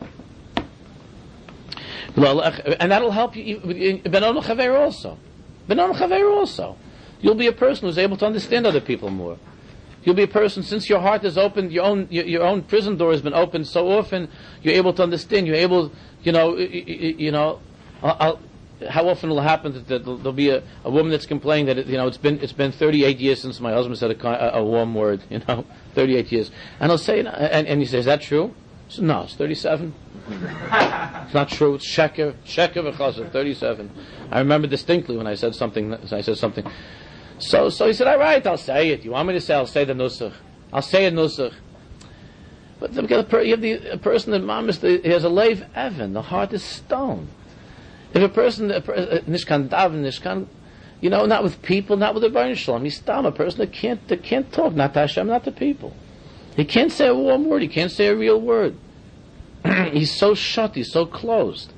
and that'll help you. Benon chaver also, benon chaver also. You'll be a person who's able to understand other people more. You'll be a person, since your heart is opened, your own your, your own prison door has been opened so often, you're able to understand. You're able, you know, you, you know. I'll, I'll, how often will it happen that there'll, there'll be a, a woman that's complaining that it, you know it's been it's been thirty-eight years since my husband said a, a warm word, you know, thirty-eight years, and I'll say, and and you say, is that true? I said, no, it's thirty-seven. It's not true. It's sheker, sheker v'chassid, thirty-seven. I remember distinctly when I said something. I said something. So, so he said, all right, I'll say it. You want me to say? I'll say the nusach. I'll say a nusach. But the, you have the a person that mamas, he has a leiv evan. The heart is stone. If a person, nishkan daven, nishkan, you know, not with people, not with the Rebbeinu Shalom. He's stam, a person that can't, that can't talk, not to Hashem, not to people. He can't say a warm word. He can't say a real word. He's so shut. He's so closed.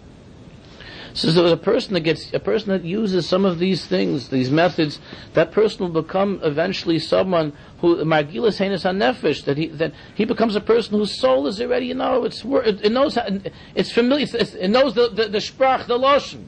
So, so a person that gets, a person that uses some of these things, these methods, that person will become eventually someone who margilas heinus hanefesh, that he that he becomes a person whose soul is already, you know, it's it, it knows how, it's familiar, it's, it knows the the, the sprach, the loshen.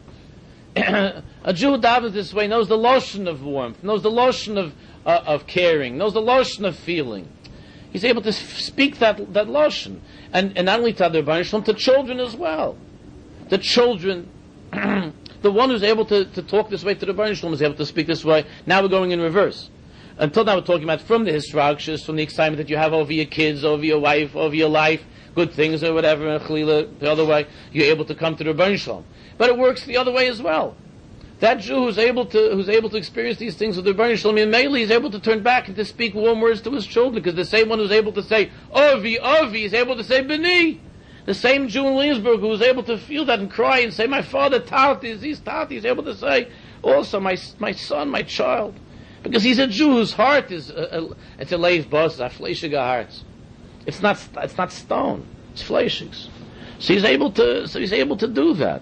A Jew davens this way knows the loshen of warmth, knows the loshen of uh, of caring, knows the loshen of feeling. He's able to speak that that loshen, and and not only to other Rebbeinu Shalom, to children as well. The children. The one who's able to, to talk this way to the Rebbeinu Shalom is able to speak this way. Now we're going in reverse. Until now we're talking about from the hisragshus, from the excitement that you have over your kids, over your wife, over your life, good things or whatever, and chalila, the other way, you're able to come to the Rebbeinu Shalom. But it works the other way as well. That Jew who's able to who's able to experience these things with the Rebbeinu Shalom, immediately is able to turn back and to speak warm words to his children, because the same one who's able to say Ovi, Ovi is able to say B'ni. The same Jew in Williamsburg who was able to feel that and cry and say, my father Tati, he's Tati, he's able to say, also my my son, my child. Because he's a Jew whose heart is, a, a, it's a leiv bos, a fleshiga hearts. It's not, it's not stone, it's fleshigs. So he's able to, so he's able to do that.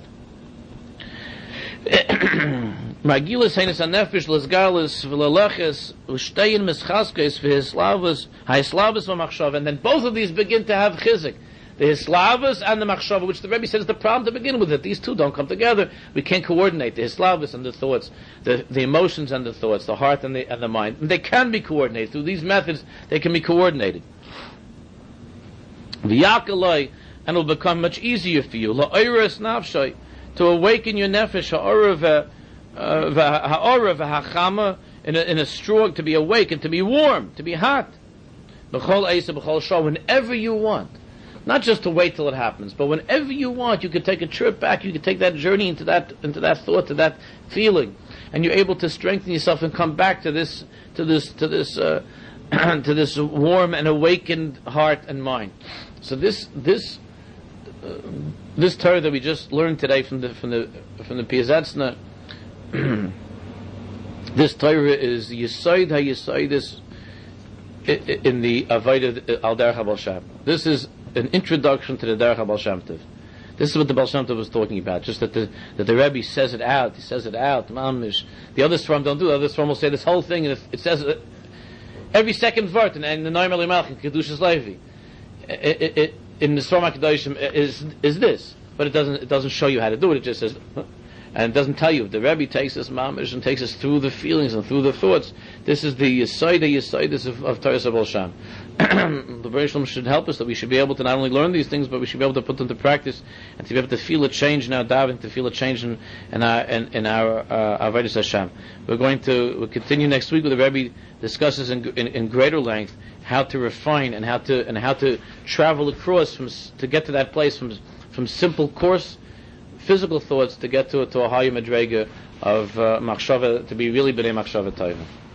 Magilas heinus hanefesh lesgalis v'leleches u'shteyin mischaskes v'hislavas ha'hislavas v'machshav, and then both of these begin to have chizik. The Hislavas and the Machshava, which the Rebbe says is the problem to begin with, that these two don't come together. We can't coordinate the Hislavas and the thoughts, the, the emotions and the thoughts, the heart and the, and the mind. And they can be coordinated. Through these methods, they can be coordinated. V'yakaloi, and it will become much easier for you, la'oiras nafshay, to awaken your nefesh, ha'ora v'hachama, in a, in a straw, to be awake and to be warm, to be hot. B'chol eisa, b'chol shah, whenever you want. Not just to wait till it happens, but whenever you want, you can take a trip back. You can take that journey into that into that thought, to that feeling, and you're able to strengthen yourself and come back to this to this to this uh, to this warm and awakened heart and mind. So this this uh, this Torah that we just learned today from the from the from the Piazetzna, this Torah is Yesod HaYesodis in the Avodah Al Derech HaBaal Shem. This is an introduction to the Derech HaBaal Shem Tov. This is what the Baal Shem Tov was talking about. Just that the that the Rebbe says it out. He says it out. Mamish. The other Sfarim don't do it. The other Sfarim will say this whole thing, and it, it says it, every second vart in, in the Noam Eli Malch in Kedushas Levi. It, it, it, in the Sfarim HaKadoshim is is this, but it doesn't it doesn't show you how to do it. It just says, and it doesn't tell you. The Rebbe takes us mamish and takes us through the feelings and through the thoughts. This is the Yesod HaYesodis of, of Torah Baal Shem. The Baruch Shalom should help us that we should be able to not only learn these things, but we should be able to put them to practice and to be able to feel a change in our davening, to feel a change in, in our in, in our uh, Avodas Hashem. We're going to we'll continue next week with the Rebbe discusses in, in, in greater length how to refine and how to and how to travel across from to get to that place from from simple coarse physical thoughts to get to to a higher madrega of uh, machshava, to be really b'nei machshava tova.